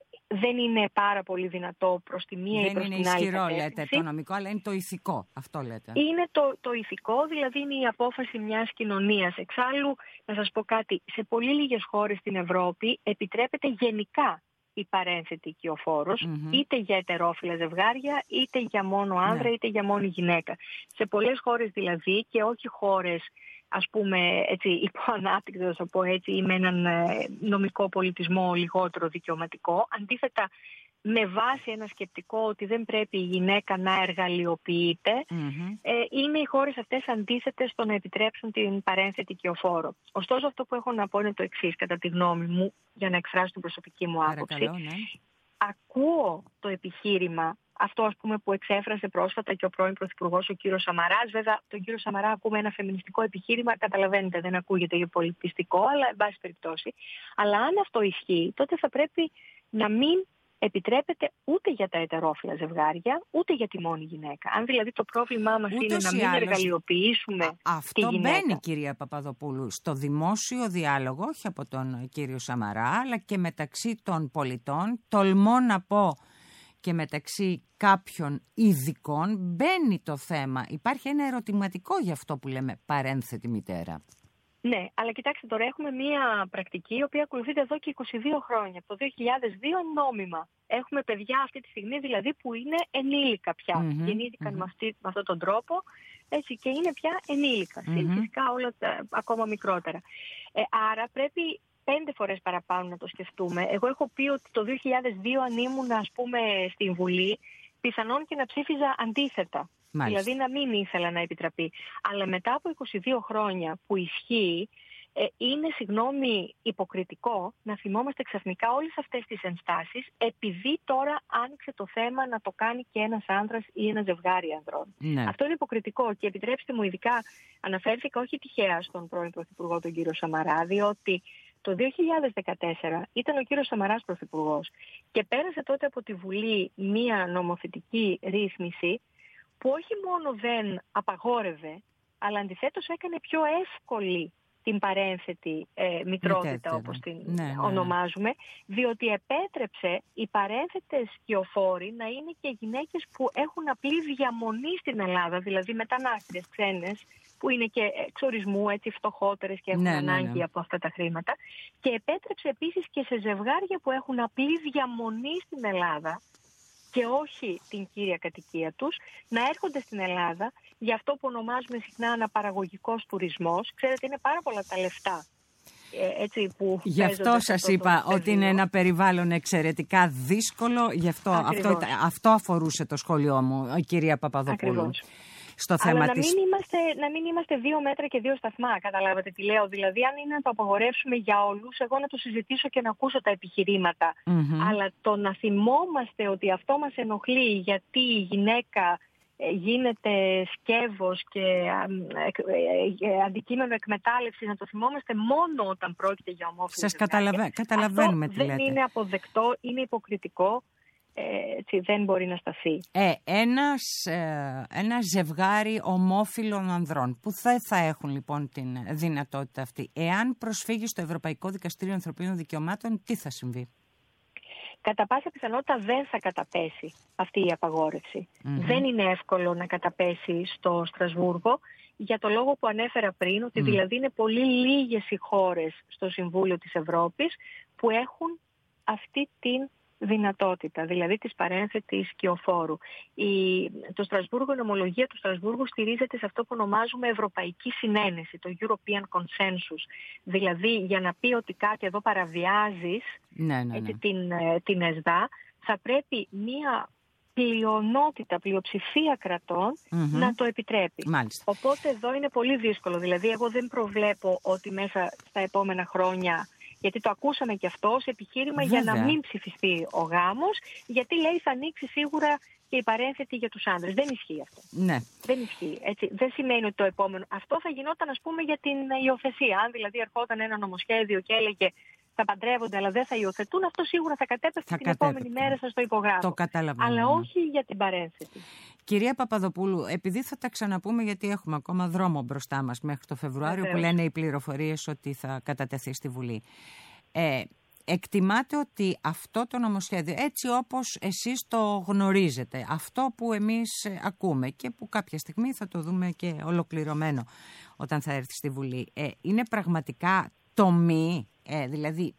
δεν είναι πάρα πολύ δυνατό προς τη μία δεν ή προς την άλλη. Δεν είναι ισχυρό λέτε το νομικό, αλλά είναι το ηθικό. Αυτό λέτε. Είναι το, το ηθικό, δηλαδή είναι η απόφαση μιας κοινωνίας. Εξάλλου, να σας πω κάτι, σε πολύ λίγες χώρες στην Ευρώπη επιτρέπεται γενικά η παρένθετη κυοφόρος, mm-hmm. είτε για ετερόφιλα ζευγάρια, είτε για μόνο άνδρα, yeah. είτε για μόνη γυναίκα. Σε πολλές χώρες δηλαδή, και όχι χώρες ας πούμε έτσι υποανάπτυκτες, θα πω έτσι, ή με έναν νομικό πολιτισμό λιγότερο δικαιωματικό, αντίθετα με βάση ένα σκεπτικό ότι δεν πρέπει η γυναίκα να εργαλειοποιείται, mm-hmm. ε, είναι οι χώρες αυτές αντίθετες στο να επιτρέψουν την παρένθετη κυοφόρο. Ωστόσο αυτό που έχω να πω είναι το εξής, κατά τη γνώμη μου, για να εκφράσω την προσωπική μου άποψη. Παρακαλώ, ναι. Ακούω το επιχείρημα, αυτό ας πούμε που εξέφρασε πρόσφατα και ο πρώην Πρωθυπουργός ο κύριος Σαμαράς. Βέβαια τον κύριο Σαμαρά ακούμε ένα φεμινιστικό επιχείρημα, καταλαβαίνετε, δεν ακούγεται για πολιτιστικό, αλλά εν πάση περιπτώσει. Αλλά αν αυτό ισχύει, τότε θα πρέπει να μην επιτρέπεται ούτε για τα ετερόφιλα ζευγάρια, ούτε για τη μόνη γυναίκα. Αν δηλαδή το πρόβλημά μας είναι να μην άλλως εργαλειοποιήσουμε Α, αυτό τη γυναίκα. Αυτό μπαίνει, κυρία Παπαδοπούλου, στο δημόσιο διάλογο, όχι από τον κύριο Σαμαρά, αλλά και μεταξύ των πολιτών, τολμώ να πω και μεταξύ κάποιων ειδικών, μπαίνει το θέμα. Υπάρχει ένα ερωτηματικό για αυτό που λέμε παρένθετη μητέρα. Ναι, αλλά κοιτάξτε τώρα, έχουμε μία πρακτική η οποία ακολουθείται εδώ και είκοσι δύο χρόνια. Από το δύο χιλιάδες δύο νόμιμα. Έχουμε παιδιά αυτή τη στιγμή δηλαδή που είναι ενήλικα πια. Mm-hmm, Γεννήθηκαν mm-hmm. με, αυτή, με αυτόν τον τρόπο έτσι, και είναι πια ενήλικα. Mm-hmm. Φυσικά όλα τα, ακόμα μικρότερα. Ε, άρα πρέπει πέντε φορές παραπάνω να το σκεφτούμε. Εγώ έχω πει ότι το δύο χιλιάδες δύο αν ήμουν ας πούμε στην Βουλή, πιθανόν και να ψήφιζα αντίθετα. Μάλιστα. Δηλαδή να μην ήθελα να επιτραπεί. Αλλά μετά από είκοσι δύο χρόνια που ισχύει, ε, είναι, συγγνώμη, υποκριτικό να θυμόμαστε ξαφνικά όλες αυτές τις ενστάσεις επειδή τώρα άνοιξε το θέμα να το κάνει και ένας άνδρας ή ένα ζευγάρι ανδρών. Ναι. Αυτό είναι υποκριτικό και επιτρέψτε μου, ειδικά αναφέρθηκα όχι τυχαία στον πρώην Πρωθυπουργό τον κύριο Σαμαρά, διότι το δύο χιλιάδες δεκατέσσερα ήταν ο κύριος Σαμαράς πρωθυπουργός και πέρασε τότε από τη Βουλή μία νομοθετική ρύθμιση που όχι μόνο δεν απαγόρευε, αλλά αντιθέτως έκανε πιο εύκολη την παρένθετη ε, μητρότητα, όπως την ναι, ναι, ναι. ονομάζουμε, διότι επέτρεψε οι παρένθετες σκιοφόροι να είναι και γυναίκες που έχουν απλή διαμονή στην Ελλάδα, δηλαδή μετανάστες ξένες, που είναι και εξορισμού, έτσι, φτωχότερες και έχουν ναι, ανάγκη ναι, ναι. από αυτά τα χρήματα. Και επέτρεψε επίσης και σε ζευγάρια που έχουν απλή διαμονή στην Ελλάδα και όχι την κύρια κατοικία τους, να έρχονται στην Ελλάδα για αυτό που ονομάζουμε συχνά αναπαραγωγικός τουρισμός. Ξέρετε, είναι πάρα πολλά τα λεφτά. Έτσι, που γι' αυτό σας είπα το ότι είναι ένα περιβάλλον εξαιρετικά δύσκολο. Γι' αυτό αυτό, αυτό αφορούσε το σχόλιο μου, η κυρία Παπαδοπούλου. Ακριβώς. Στο θέμα Αλλά της... να, μην είμαστε, να μην είμαστε δύο μέτρα και δύο σταθμά, καταλάβατε τι λέω. Δηλαδή, αν είναι να το απαγορεύσουμε για όλους, εγώ να το συζητήσω και να ακούσω τα επιχειρήματα. Mm-hmm. Αλλά το να θυμόμαστε ότι αυτό μας ενοχλεί γιατί η γυναίκα γίνεται σκεύος και αντικείμενο εκμετάλλευσης, να το θυμόμαστε μόνο όταν πρόκειται για ομόφυλες. Σας καταλαβα... καταλαβαίνουμε αυτό τι λέτε. Δεν είναι αποδεκτό, είναι υποκριτικό. Έτσι, δεν μπορεί να σταθεί. Ε, ένας, ε, ένα ζευγάρι ομόφυλων ανδρών που δεν θα έχουν λοιπόν την δυνατότητα αυτή, εάν προσφύγει στο Ευρωπαϊκό Δικαστήριο Ανθρωπίνων Δικαιωμάτων, τι θα συμβεί? Κατά πάσα πιθανότητα δεν θα καταπέσει αυτή η απαγόρευση. Mm-hmm. Δεν είναι εύκολο να καταπέσει στο Στρασβούργο για το λόγο που ανέφερα πριν, ότι mm. δηλαδή είναι πολύ λίγες οι χώρες στο Συμβούλιο της Ευρώπης που έχουν αυτή την δυνατότητα, δηλαδή της παρένθετης σκιοφόρου. Η, το Στρασβούργο, η νομολογία του Στρασβούργου στηρίζεται σε αυτό που ονομάζουμε Ευρωπαϊκή Συνένεση, το European Consensus. Δηλαδή, για να πει ότι κάτι εδώ παραβιάζεις ναι, ναι, ναι. Έτσι, την, την ΕΣΔΑ, θα πρέπει μία πλειονότητα, πλειοψηφία κρατών mm-hmm. να το επιτρέπει. Μάλιστα. Οπότε εδώ είναι πολύ δύσκολο. Δηλαδή, εγώ δεν προβλέπω ότι μέσα στα επόμενα χρόνια, γιατί το ακούσαμε και αυτό ως επιχείρημα Βέβαια. για να μην ψηφιστεί ο γάμος, γιατί λέει θα ανοίξει σίγουρα και η παρένθετη για τους άντρες. Δεν ισχύει αυτό. Ναι. Δεν ισχύει. Έτσι. Δεν σημαίνει ότι το επόμενο. Αυτό θα γινόταν, ας πούμε, για την υιοθεσία. Αν δηλαδή ερχόταν ένα νομοσχέδιο και έλεγε θα παντρεύονται αλλά δεν θα υιοθετούν, αυτό σίγουρα θα κατέπεφτε την κατέπεφτε. επόμενη μέρα, σας το υπογράφω. Το καταλαβαίνω. Αλλά όχι για την παρένθετη. Κυρία Παπαδοπούλου, επειδή θα τα ξαναπούμε, γιατί έχουμε ακόμα δρόμο μπροστά μας μέχρι το Φεβρουάριο, Βεβαίως. που λένε οι πληροφορίες ότι θα κατατεθεί στη Βουλή. Ε, εκτιμάτε ότι αυτό το νομοσχέδιο, έτσι όπως εσείς το γνωρίζετε, αυτό που εμείς ακούμε και που κάποια στιγμή θα το δούμε και ολοκληρωμένο όταν θα έρθει στη Βουλή, ε, είναι πραγματικά τομή? Ε, δηλαδή,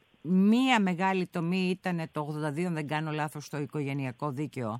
μία μεγάλη τομή ήταν το ογδόντα δύο, αν δεν κάνω λάθος, στο οικογενειακό δίκαιο.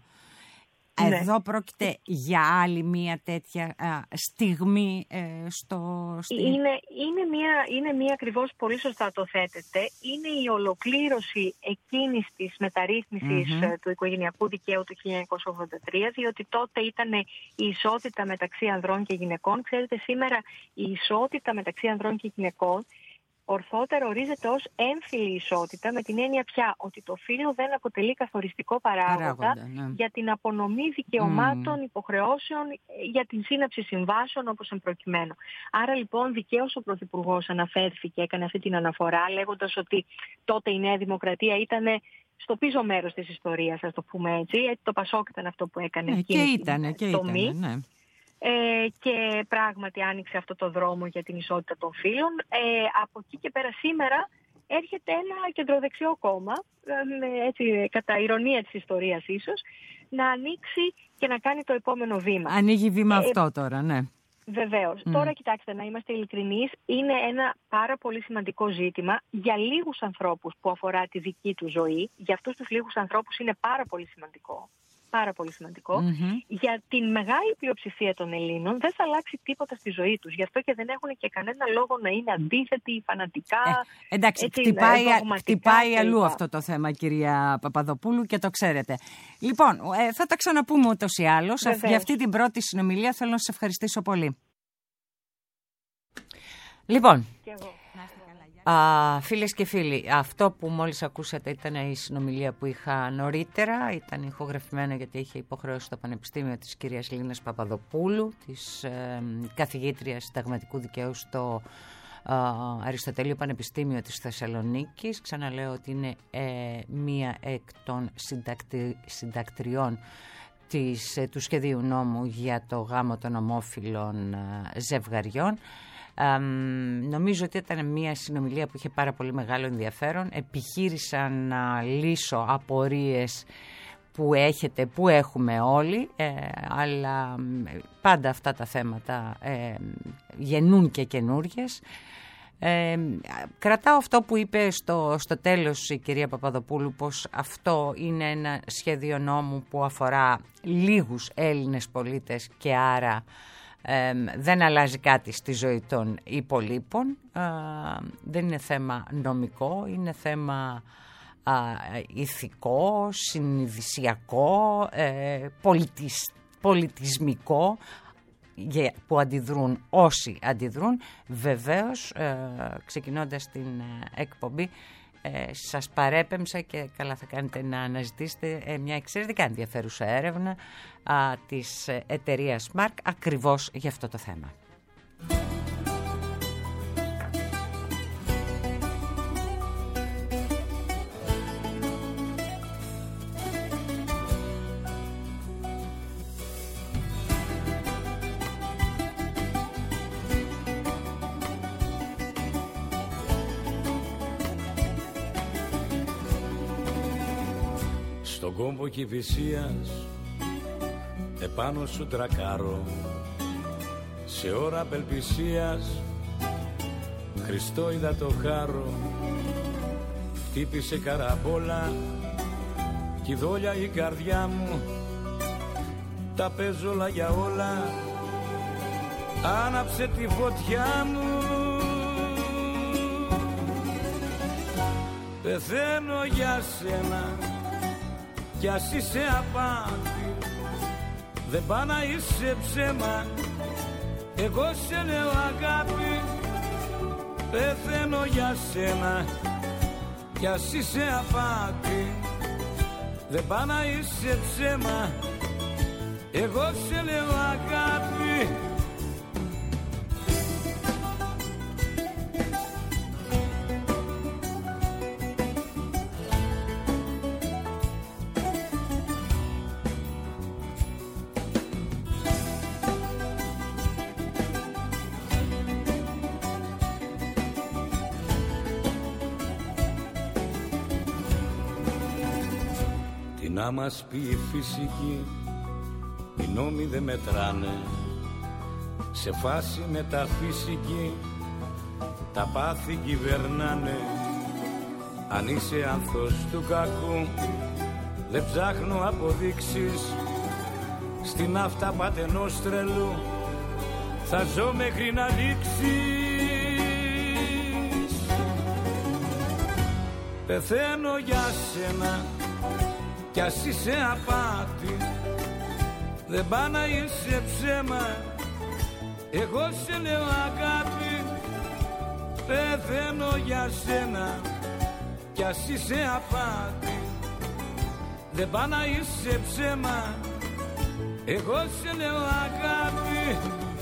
Ναι. Εδώ πρόκειται για άλλη μία τέτοια α, στιγμή ε, στο... Στην... Είναι, είναι, μία, είναι μία ακριβώς, πολύ σωστά το θέτετε, είναι η ολοκλήρωση εκείνης της μεταρρύθμισης mm-hmm. του οικογενειακού δικαίου του χίλια εννιακόσια ογδόντα τρία, διότι τότε ήταν η ισότητα μεταξύ ανδρών και γυναικών. Ξέρετε, σήμερα η ισότητα μεταξύ ανδρών και γυναικών ορθότερα ορίζεται ως έμφυλη ισότητα, με την έννοια πια ότι το φύλο δεν αποτελεί καθοριστικό παράγοντα, παράγοντα ναι. για την απονομή δικαιωμάτων, mm. υποχρεώσεων, για την σύναψη συμβάσεων όπως εμπροκειμένου. Άρα λοιπόν δικαίως ο Πρωθυπουργός αναφέρθηκε, έκανε αυτή την αναφορά, λέγοντας ότι τότε η Νέα Δημοκρατία ήταν στο πίσω μέρος της ιστορίας, ας το πούμε έτσι. Έτσι το Πασόκ ήταν αυτό που έκανε ε, εκείνη και ήτανε, την και τομή. Ήτανε, ναι. Ε, και πράγματι άνοιξε αυτό το δρόμο για την ισότητα των φύλων. Ε, από εκεί και πέρα σήμερα έρχεται ένα κεντροδεξιό κόμμα, ε, έτσι, κατά ηρωνία της ιστορίας ίσως, να ανοίξει και να κάνει το επόμενο βήμα. Ανοίγει βήμα ε, αυτό τώρα, ναι. Βεβαίως. Mm. Τώρα κοιτάξτε, να είμαστε ειλικρινείς, είναι ένα πάρα πολύ σημαντικό ζήτημα για λίγους ανθρώπους που αφορά τη δική του ζωή. Για αυτούς τους λίγους ανθρώπους είναι πάρα πολύ σημαντικό. Πάρα πολύ σημαντικό. Mm-hmm. Για την μεγάλη πλειοψηφία των Ελλήνων δεν θα αλλάξει τίποτα στη ζωή τους. Γι' αυτό και δεν έχουν και κανένα λόγο να είναι αντίθετοι, φανατικά. Ε, εντάξει, έτσι, χτυπάει, χτυπάει αλλού αυτό το θέμα, κυρία Παπαδοπούλου, και το ξέρετε. Λοιπόν, ε, θα τα ξαναπούμε ούτως ή άλλως. Για αυτή την πρώτη συνομιλία θέλω να σας ευχαριστήσω πολύ. Λοιπόν, Και εγώ. Α, φίλες και φίλοι, αυτό που μόλις ακούσατε ήταν η συνομιλία που είχα νωρίτερα. Ήταν ηχογραφημένα γιατί είχε υποχρεώσει στο Πανεπιστήμιο της κυρίας Λίνας Παπαδοπούλου, της ε, καθηγήτριας συνταγματικού δικαίου στο ε, Αριστοτέλειο Πανεπιστήμιο της Θεσσαλονίκης. Ξαναλέω ότι είναι ε, μία εκ των συντακτη, συντακτριών της, ε, του σχεδίου νόμου για το γάμο των ομόφυλων ε, ζευγαριών. Um, νομίζω ότι ήταν μια συνομιλία που είχε πάρα πολύ μεγάλο ενδιαφέρον. Επιχείρησα να λύσω απορίες που έχετε, που έχουμε όλοι, ε, αλλά πάντα αυτά τα θέματα ε, γεννούν και καινούργιες. Ε, κρατάω αυτό που είπε στο, στο τέλος η κυρία Παπαδοπούλου, πως αυτό είναι ένα σχέδιο νόμου που αφορά λίγους Έλληνες πολίτες και άρα Ε, δεν αλλάζει κάτι στη ζωή των υπολείπων. Ε, δεν είναι θέμα νομικό, είναι θέμα ε, ηθικό, συνειδησιακό, ε, πολιτισ, πολιτισμικό, που αντιδρούν όσοι αντιδρούν. Βεβαίως, ε, ξεκινώντας την εκπομπή, Ε, σας παρέπεμψα και καλά θα κάνετε να αναζητήσετε ε, μια εξαιρετικά ενδιαφέρουσα έρευνα α, της εταιρείας Mark ακριβώς για αυτό το θέμα. Στον κόμπο Κηφισίας επάνω σου τρακάρω, σε ώρα απελπισίας Χριστό είδα το χάρο. Χτύπησε καραμπόλα κι δόλια η καρδιά μου, τα παίζω όλα για όλα, άναψε τη φωτιά μου. Πεθαίνω για σένα κι ας είσαι απάτη, δεν πά να είσαι ψέμα, εγώ σε λέω αγάπη. Πεθαίνω για σένα κι ας είσαι απάτη, δεν πά να είσαι ψέμα, εγώ σε λέω αγάπη. Να μας πει η φυσική, οι νόμοι δεν μετράνε, σε φάση μεταφυσική τα πάθη κυβερνάνε. Αν είσαι άνθος του κακού, δεν ψάχνω αποδείξεις, στην αυταπάτη ενός τρελού θα ζω μέχρι να λήξεις. Πεθαίνω για σένα κι ας είσαι απάτη, δεν πά να είσαι ψέμα, εγώ σε λέω αγάπη. Πεθαίνω για σένα κι ας είσαι απάτη, δεν πά να είσαι ψέμα, εγώ σε λέω αγάπη.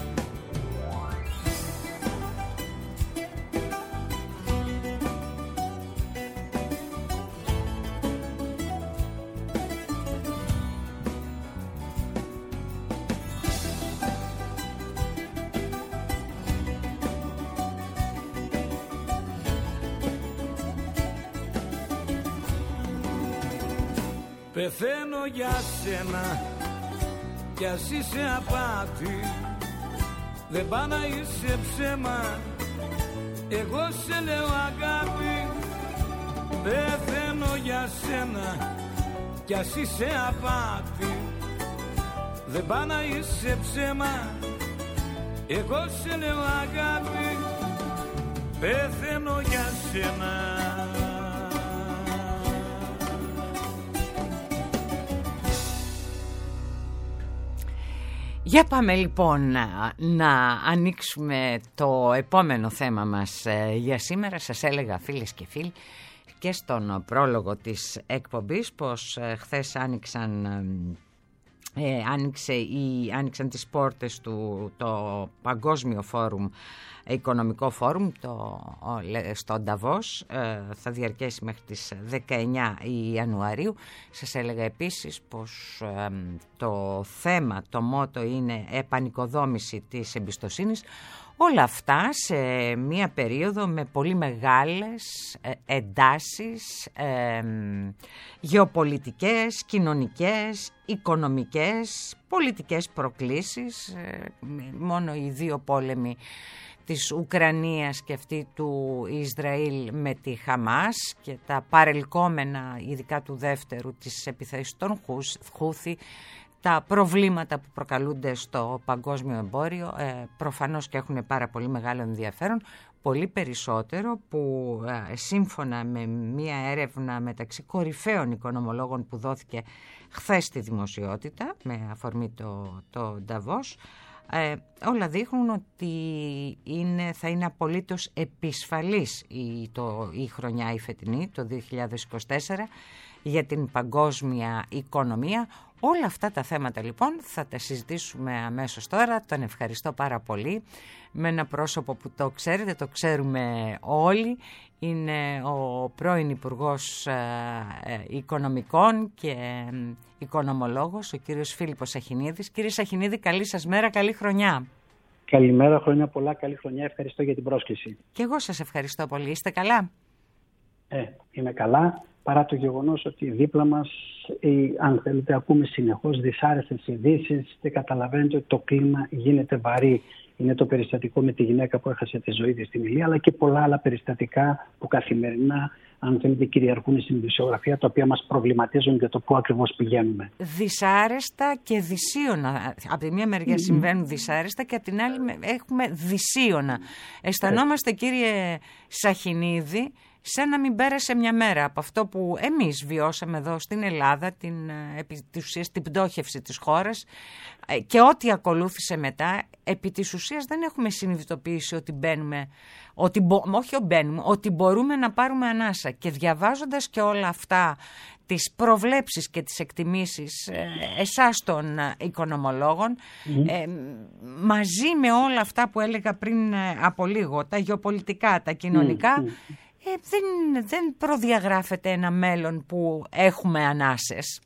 Πεθαίνω για σένα κι ας είσαι απάτη, δεν πά να είσαι ψέμα, εγώ σε λέω αγάπη. Πεθαίνω για σένα κι ας είσαι απάτη, δεν πά να είσαι ψέμα, εγώ σε λέω αγάπη. Πεθαίνω για σένα. Για πάμε λοιπόν να, να ανοίξουμε το επόμενο θέμα μας ε, για σήμερα. Σας έλεγα, φίλες και φίλοι, και στον πρόλογο της εκπομπής πως ε, χθες άνοιξαν, ε, άνοιξε ή, άνοιξαν τις πόρτες του το Παγκόσμιο Φόρουμ, Οικονομικό Φόρουμ το, στο Νταβός. Ε, θα διαρκέσει μέχρι τις δεκαεννιά Ιανουαρίου. Σας έλεγα επίσης πως ε, το θέμα, το μότο είναι επανοικοδόμηση της εμπιστοσύνης. Όλα αυτά σε μία περίοδο με πολύ μεγάλες εντάσεις ε, γεωπολιτικές, κοινωνικές, οικονομικές, πολιτικές προκλήσεις. Ε, μόνο οι δύο πόλεμοι της Ουκρανίας και αυτή του Ισραήλ με τη Χαμάς και τα παρελκόμενα, ειδικά του δεύτερου, της επιθέσεως των Χούθη, τα προβλήματα που προκαλούνται στο παγκόσμιο εμπόριο, ε, προφανώς και έχουν πάρα πολύ μεγάλο ενδιαφέρον, πολύ περισσότερο που ε, σύμφωνα με μία έρευνα μεταξύ κορυφαίων οικονομολόγων που δόθηκε χθες στη δημοσιότητα με αφορμή το, το Νταβός, Ε, όλα δείχνουν ότι είναι, θα είναι απολύτως επισφαλής η, το, η χρονιά η φετινή, το δύο χιλιάδες είκοσι τέσσερα, για την παγκόσμια οικονομία. Όλα αυτά τα θέματα λοιπόν θα τα συζητήσουμε αμέσως τώρα. Τον ευχαριστώ πάρα πολύ, με ένα πρόσωπο που το ξέρετε, το ξέρουμε όλοι. Είναι ο πρώην Υπουργός ε, ε, Οικονομικών και ε, Οικονομολόγος, ο κύριος Φίλιππος Σαχινίδης. Κύριε Σαχινίδη, καλή σας μέρα, καλή χρονιά. Καλημέρα, χρόνια πολλά, καλή χρονιά. Ευχαριστώ για την πρόσκληση. Και εγώ σας ευχαριστώ πολύ. Είστε καλά? Ε, είμαι καλά, παρά το γεγονός ότι δίπλα μας, ε, αν θέλετε, ακούμε συνεχώς δυσάρεστες ειδήσεις και καταλαβαίνετε ότι το κλίμα γίνεται βαρύ. Είναι το περιστατικό με τη γυναίκα που έχασε τη ζωή της στην Ηλία, αλλά και πολλά άλλα περιστατικά που καθημερινά, αν θέλετε, κυριαρχούν στην ειδησιογραφία, τα οποία μας προβληματίζουν για το πού ακριβώς πηγαίνουμε. Δυσάρεστα και δυσίωνα. Από τη μία μεριά συμβαίνουν δυσάρεστα και από την άλλη έχουμε δυσίωνα. Αισθανόμαστε, κύριε Σαχινίδη, σαν να μην πέρασε μια μέρα από αυτό που εμείς βιώσαμε εδώ στην Ελλάδα, την, επί της ουσίας, την πτώχευση της χώρας και ό,τι ακολούθησε μετά. Επί της ουσίας δεν έχουμε συνειδητοποιήσει ότι μπαίνουμε, ότι μπο, όχι μπαίνουμε, ότι μπορούμε να πάρουμε ανάσα. Και διαβάζοντας και όλα αυτά, τις προβλέψεις και τις εκτιμήσεις ε, εσάς των οικονομολόγων, mm. ε, μαζί με όλα αυτά που έλεγα πριν ε, από λίγο, τα γεωπολιτικά, τα κοινωνικά, mm. Ε, δεν, δεν προδιαγράφεται ένα μέλλον που έχουμε ανάσες.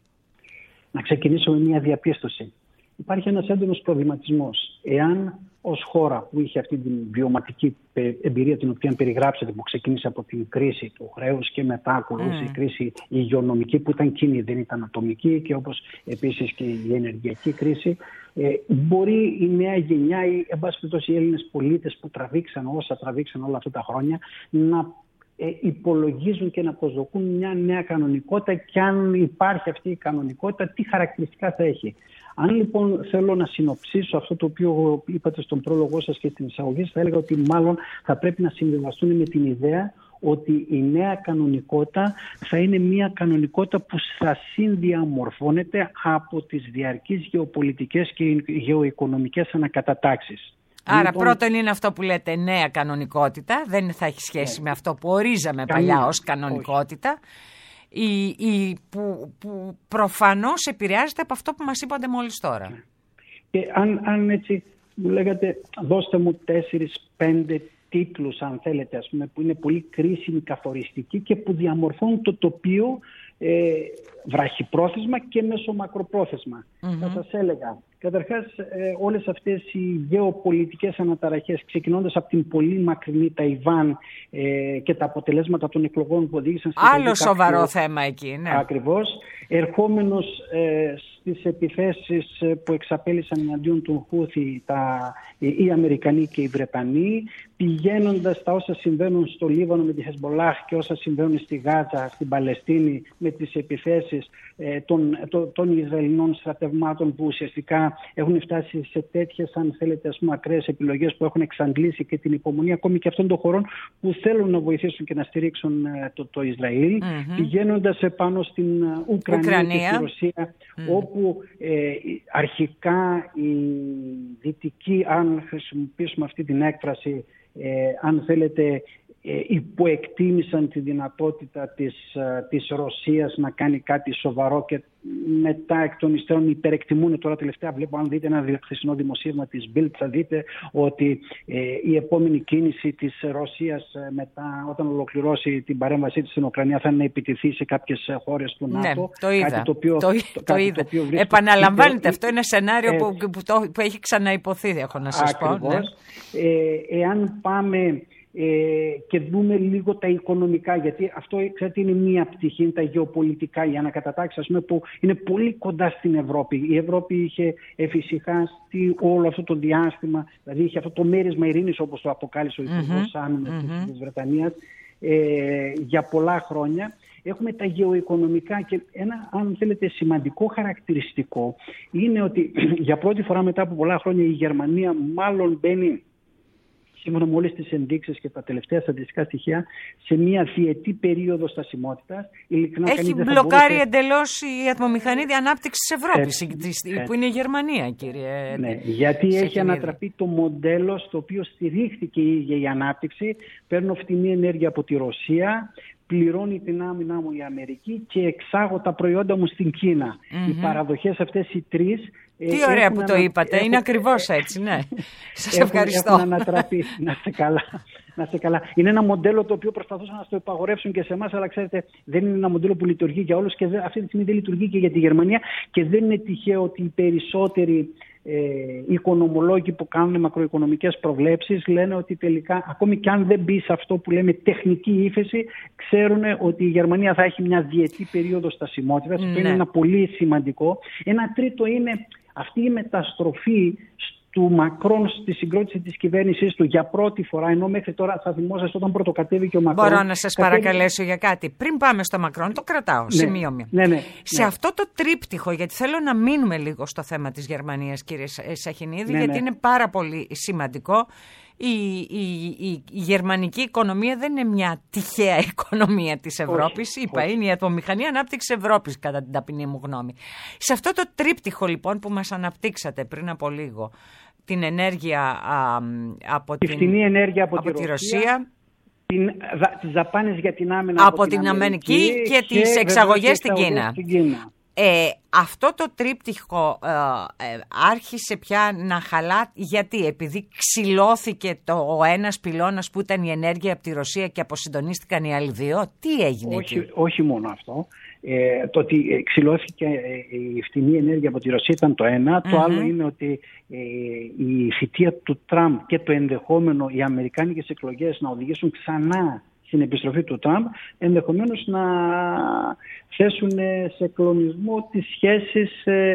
Να ξεκινήσω με μια διαπίστωση. Υπάρχει ένας έντονος προβληματισμός. Εάν ως χώρα που είχε αυτή την βιωματική εμπειρία την οποία περιγράψατε, που ξεκίνησε από την κρίση του χρέους και μετά ακολούθησε mm. η κρίση υγειονομική που ήταν κοινή, δεν ήταν ατομική, και όπως επίσης και η ενεργειακή κρίση, ε, μπορεί η νέα γενιά ή εν πάση περιπτώσει οι Έλληνες πολίτες που τραβήξαν όσα τραβήξαν όλα αυτά τα χρόνια να ε, υπολογίζουν και να προσδοκούν μια νέα κανονικότητα, και αν υπάρχει αυτή η κανονικότητα, τι χαρακτηριστικά θα έχει. Αν λοιπόν θέλω να συνοψίσω αυτό το οποίο είπατε στον πρόλογό σας και στην εισαγωγή σας, θα έλεγα ότι μάλλον θα πρέπει να συμβιβαστούν με την ιδέα ότι η νέα κανονικότητα θα είναι μια κανονικότητα που θα συνδιαμορφώνεται από τις διαρκείς γεωπολιτικές και γεωοικονομικές ανακατατάξεις. Άρα λοιπόν, πρώτον είναι αυτό που λέτε νέα κανονικότητα, δεν θα έχει σχέση ναι. με αυτό που ορίζαμε παλιά Κανεί, ως κανονικότητα. Η, η, που, που προφανώς επηρεάζεται από αυτό που μας είπατε μόλις τώρα. Και αν, αν έτσι μου λέγατε, δώστε μου τέσσερις πέντε τίτλους, αν θέλετε, ας πούμε, που είναι πολύ κρίσιμοι, καθοριστικοί και που διαμορφώνουν το τοπίο ε, βραχυπρόθεσμα και μεσομακροπρόθεσμα. Mm-hmm. Θα σας έλεγα, καταρχάς, ε, όλες αυτές οι γεωπολιτικές αναταραχές, ξεκινώντας από την πολύ μακρινή Ταϊβάν ε, και τα αποτελέσματα των εκλογών που οδήγησαν... Άλλο σοβαρό κάποιο, θέμα εκεί, ναι. Ακριβώς. Ερχόμενος ε, στις επιθέσεις που εξαπέλυσαν εναντίον των Χούθη τα, οι Αμερικανοί και οι Βρετανοί, πηγαίνοντας τα όσα συμβαίνουν στο Λίβανο με τη Χεσμολάχ και όσα συμβαίνουν στη Γάζα, στην Παλαιστίνη με τις επιθέσεις βάσεις ε, των, το, των Ισραηλινών στρατευμάτων που ουσιαστικά έχουν φτάσει σε τέτοιες, αν θέλετε, ας πούμε, ακραίες επιλογές που έχουν εξαντλήσει και την υπομονή ακόμη και αυτών των χωρών που θέλουν να βοηθήσουν και να στηρίξουν ε, το, το Ισραήλ, mm-hmm. πηγαίνοντας επάνω στην Ουκρανία, Ουκρανία. και στη Ρωσία, mm. όπου ε, αρχικά οι δυτικοί, αν χρησιμοποιήσουμε αυτή την έκφραση, ε, αν θέλετε, ε, υποεκτίμησαν τη δυνατότητα της, της Ρωσίας να κάνει κάτι σοβαρό και μετά εκ των υστέρων υπερεκτιμούν. Τώρα τελευταία βλέπω, αν δείτε ένα χθεσινό δημοσίευμα της Bild, θα δείτε ότι ε, η επόμενη κίνηση της Ρωσίας ε, μετά, όταν ολοκληρώσει την παρέμβασή της στην Ουκρανία, θα είναι να επιτεθεί σε κάποιες χώρες του ΝΑΤΟ. Ναι, το είδα. Κάτι το οποίο, το, το, το είδα. Το οποίο βρίσκεται... Επαναλαμβάνεται. Αυτό είναι σενάριο ε, που, που, το, που έχει ξαναϋποθεί, έχω να σας ακριβώς. πω. Ναι. Ε, εάν πάμε... Ε, και δούμε λίγο τα οικονομικά, γιατί αυτό ξέρετε, είναι μία πτυχή, είναι τα γεωπολιτικά, οι ανακατατάξεις, ας πούμε, που είναι πολύ κοντά στην Ευρώπη. Η Ευρώπη είχε εφησυχάσει όλο αυτό το διάστημα, δηλαδή είχε αυτό το μέρισμα ειρήνης, όπως το αποκάλυψε ο Υπουργός mm-hmm. Άμυνας mm-hmm. της Βρετανίας, ε, για πολλά χρόνια. Έχουμε τα γεωοικονομικά και ένα, αν θέλετε, σημαντικό χαρακτηριστικό είναι ότι για πρώτη φορά μετά από πολλά χρόνια η Γερμανία μάλλον μπαίνει, σύμφωνα με όλες τις ενδείξεις και τα τελευταία στατιστικά στοιχεία, σε μια διετή περίοδο στασιμότητας. Έχει μπλοκάρει μπορούσε... εντελώς η ατμομηχανή ανάπτυξη της Ευρώπης, έτσι, που είναι η Γερμανία, κύριε. Ναι, γιατί έχει έχει ανατραπεί το μοντέλο στο οποίο στηρίχθηκε η ίδια η ανάπτυξη. Παίρνω φτηνή ενέργεια από τη Ρωσία, πληρώνει την άμυνά μου η Αμερική και εξάγω τα προϊόντα μου στην Κίνα. Mm-hmm. Οι παραδοχές αυτές οι τρεις... Τι ωραία έχουν, που το είπατε, έχουν, είναι ακριβώς έτσι, ναι. Σας έχουν, ευχαριστώ. Έχουν ανατραπεί, να είστε καλά. Να είστε καλά. Είναι ένα μοντέλο το οποίο προσπαθούσαν να το υπαγορεύσουν και σε εμάς, αλλά ξέρετε, δεν είναι ένα μοντέλο που λειτουργεί για όλους και δε, αυτή τη στιγμή δεν λειτουργεί και για τη Γερμανία και δεν είναι τυχαίο ότι οι περισσότεροι ε, οικονομολόγοι που κάνουν μακροοικονομικές προβλέψεις λένε ότι τελικά, ακόμη και αν δεν μπει σε αυτό που λέμε τεχνική ύφεση, ξέρουν ότι η Γερμανία θα έχει μια διετή περίοδο στασιμότητας. Αυτό ναι. είναι ένα πολύ σημαντικό. Ένα τρίτο είναι αυτή η μεταστροφή του Μακρόν στη συγκρότηση της κυβέρνησής του για πρώτη φορά, ενώ μέχρι τώρα θα θυμόσαστε όταν πρωτοκατέβηκε ο Μακρόν. Μπορώ να σας κατέβη... παρακαλέσω για κάτι. Πριν πάμε στο Μακρόν, το κρατάω, ναι, σημείωμαι. Ναι, ναι, ναι. Σε αυτό το τρίπτυχο, γιατί θέλω να μείνουμε λίγο στο θέμα της Γερμανίας, κύριε Σαχινίδη, ναι, γιατί ναι. είναι πάρα πολύ σημαντικό. Η, η, η, η γερμανική οικονομία δεν είναι μια τυχαία οικονομία της Ευρώπης. Όχι, Είπα, όχι. είναι η ατμομηχανή ανάπτυξης Ευρώπης, κατά την ταπεινή μου γνώμη. Σε αυτό το τρίπτυχο λοιπόν που μας αναπτύξατε πριν από λίγο, την ενέργεια α, από, τη την, ενέργεια από, από τη τη Ρωσία, Ρωσία την, τις δαπάνες για την άμυνα από, από την Αμερική και, και τις εξαγωγές στην Κίνα. Κίνα. Ε, αυτό το τρίπτυχο ε, ε, άρχισε πια να χαλά, γιατί επειδή ξυλώθηκε το, ο ένας πυλώνας που ήταν η ενέργεια από τη Ρωσία και αποσυντονίστηκαν οι άλλοι δύο. Τι έγινε όχι, εκεί? Όχι μόνο αυτό. Ε, το ότι ξυλώθηκε ε, η φτηνή ενέργεια από τη Ρωσία ήταν το ένα. Mm-hmm. Το άλλο είναι ότι ε, η θητεία του Τραμπ και το ενδεχόμενο οι αμερικάνικες εκλογές να οδηγήσουν ξανά στην επιστροφή του Τραμπ, ενδεχομένως να θέσουν σε κλονισμό τις σχέσεις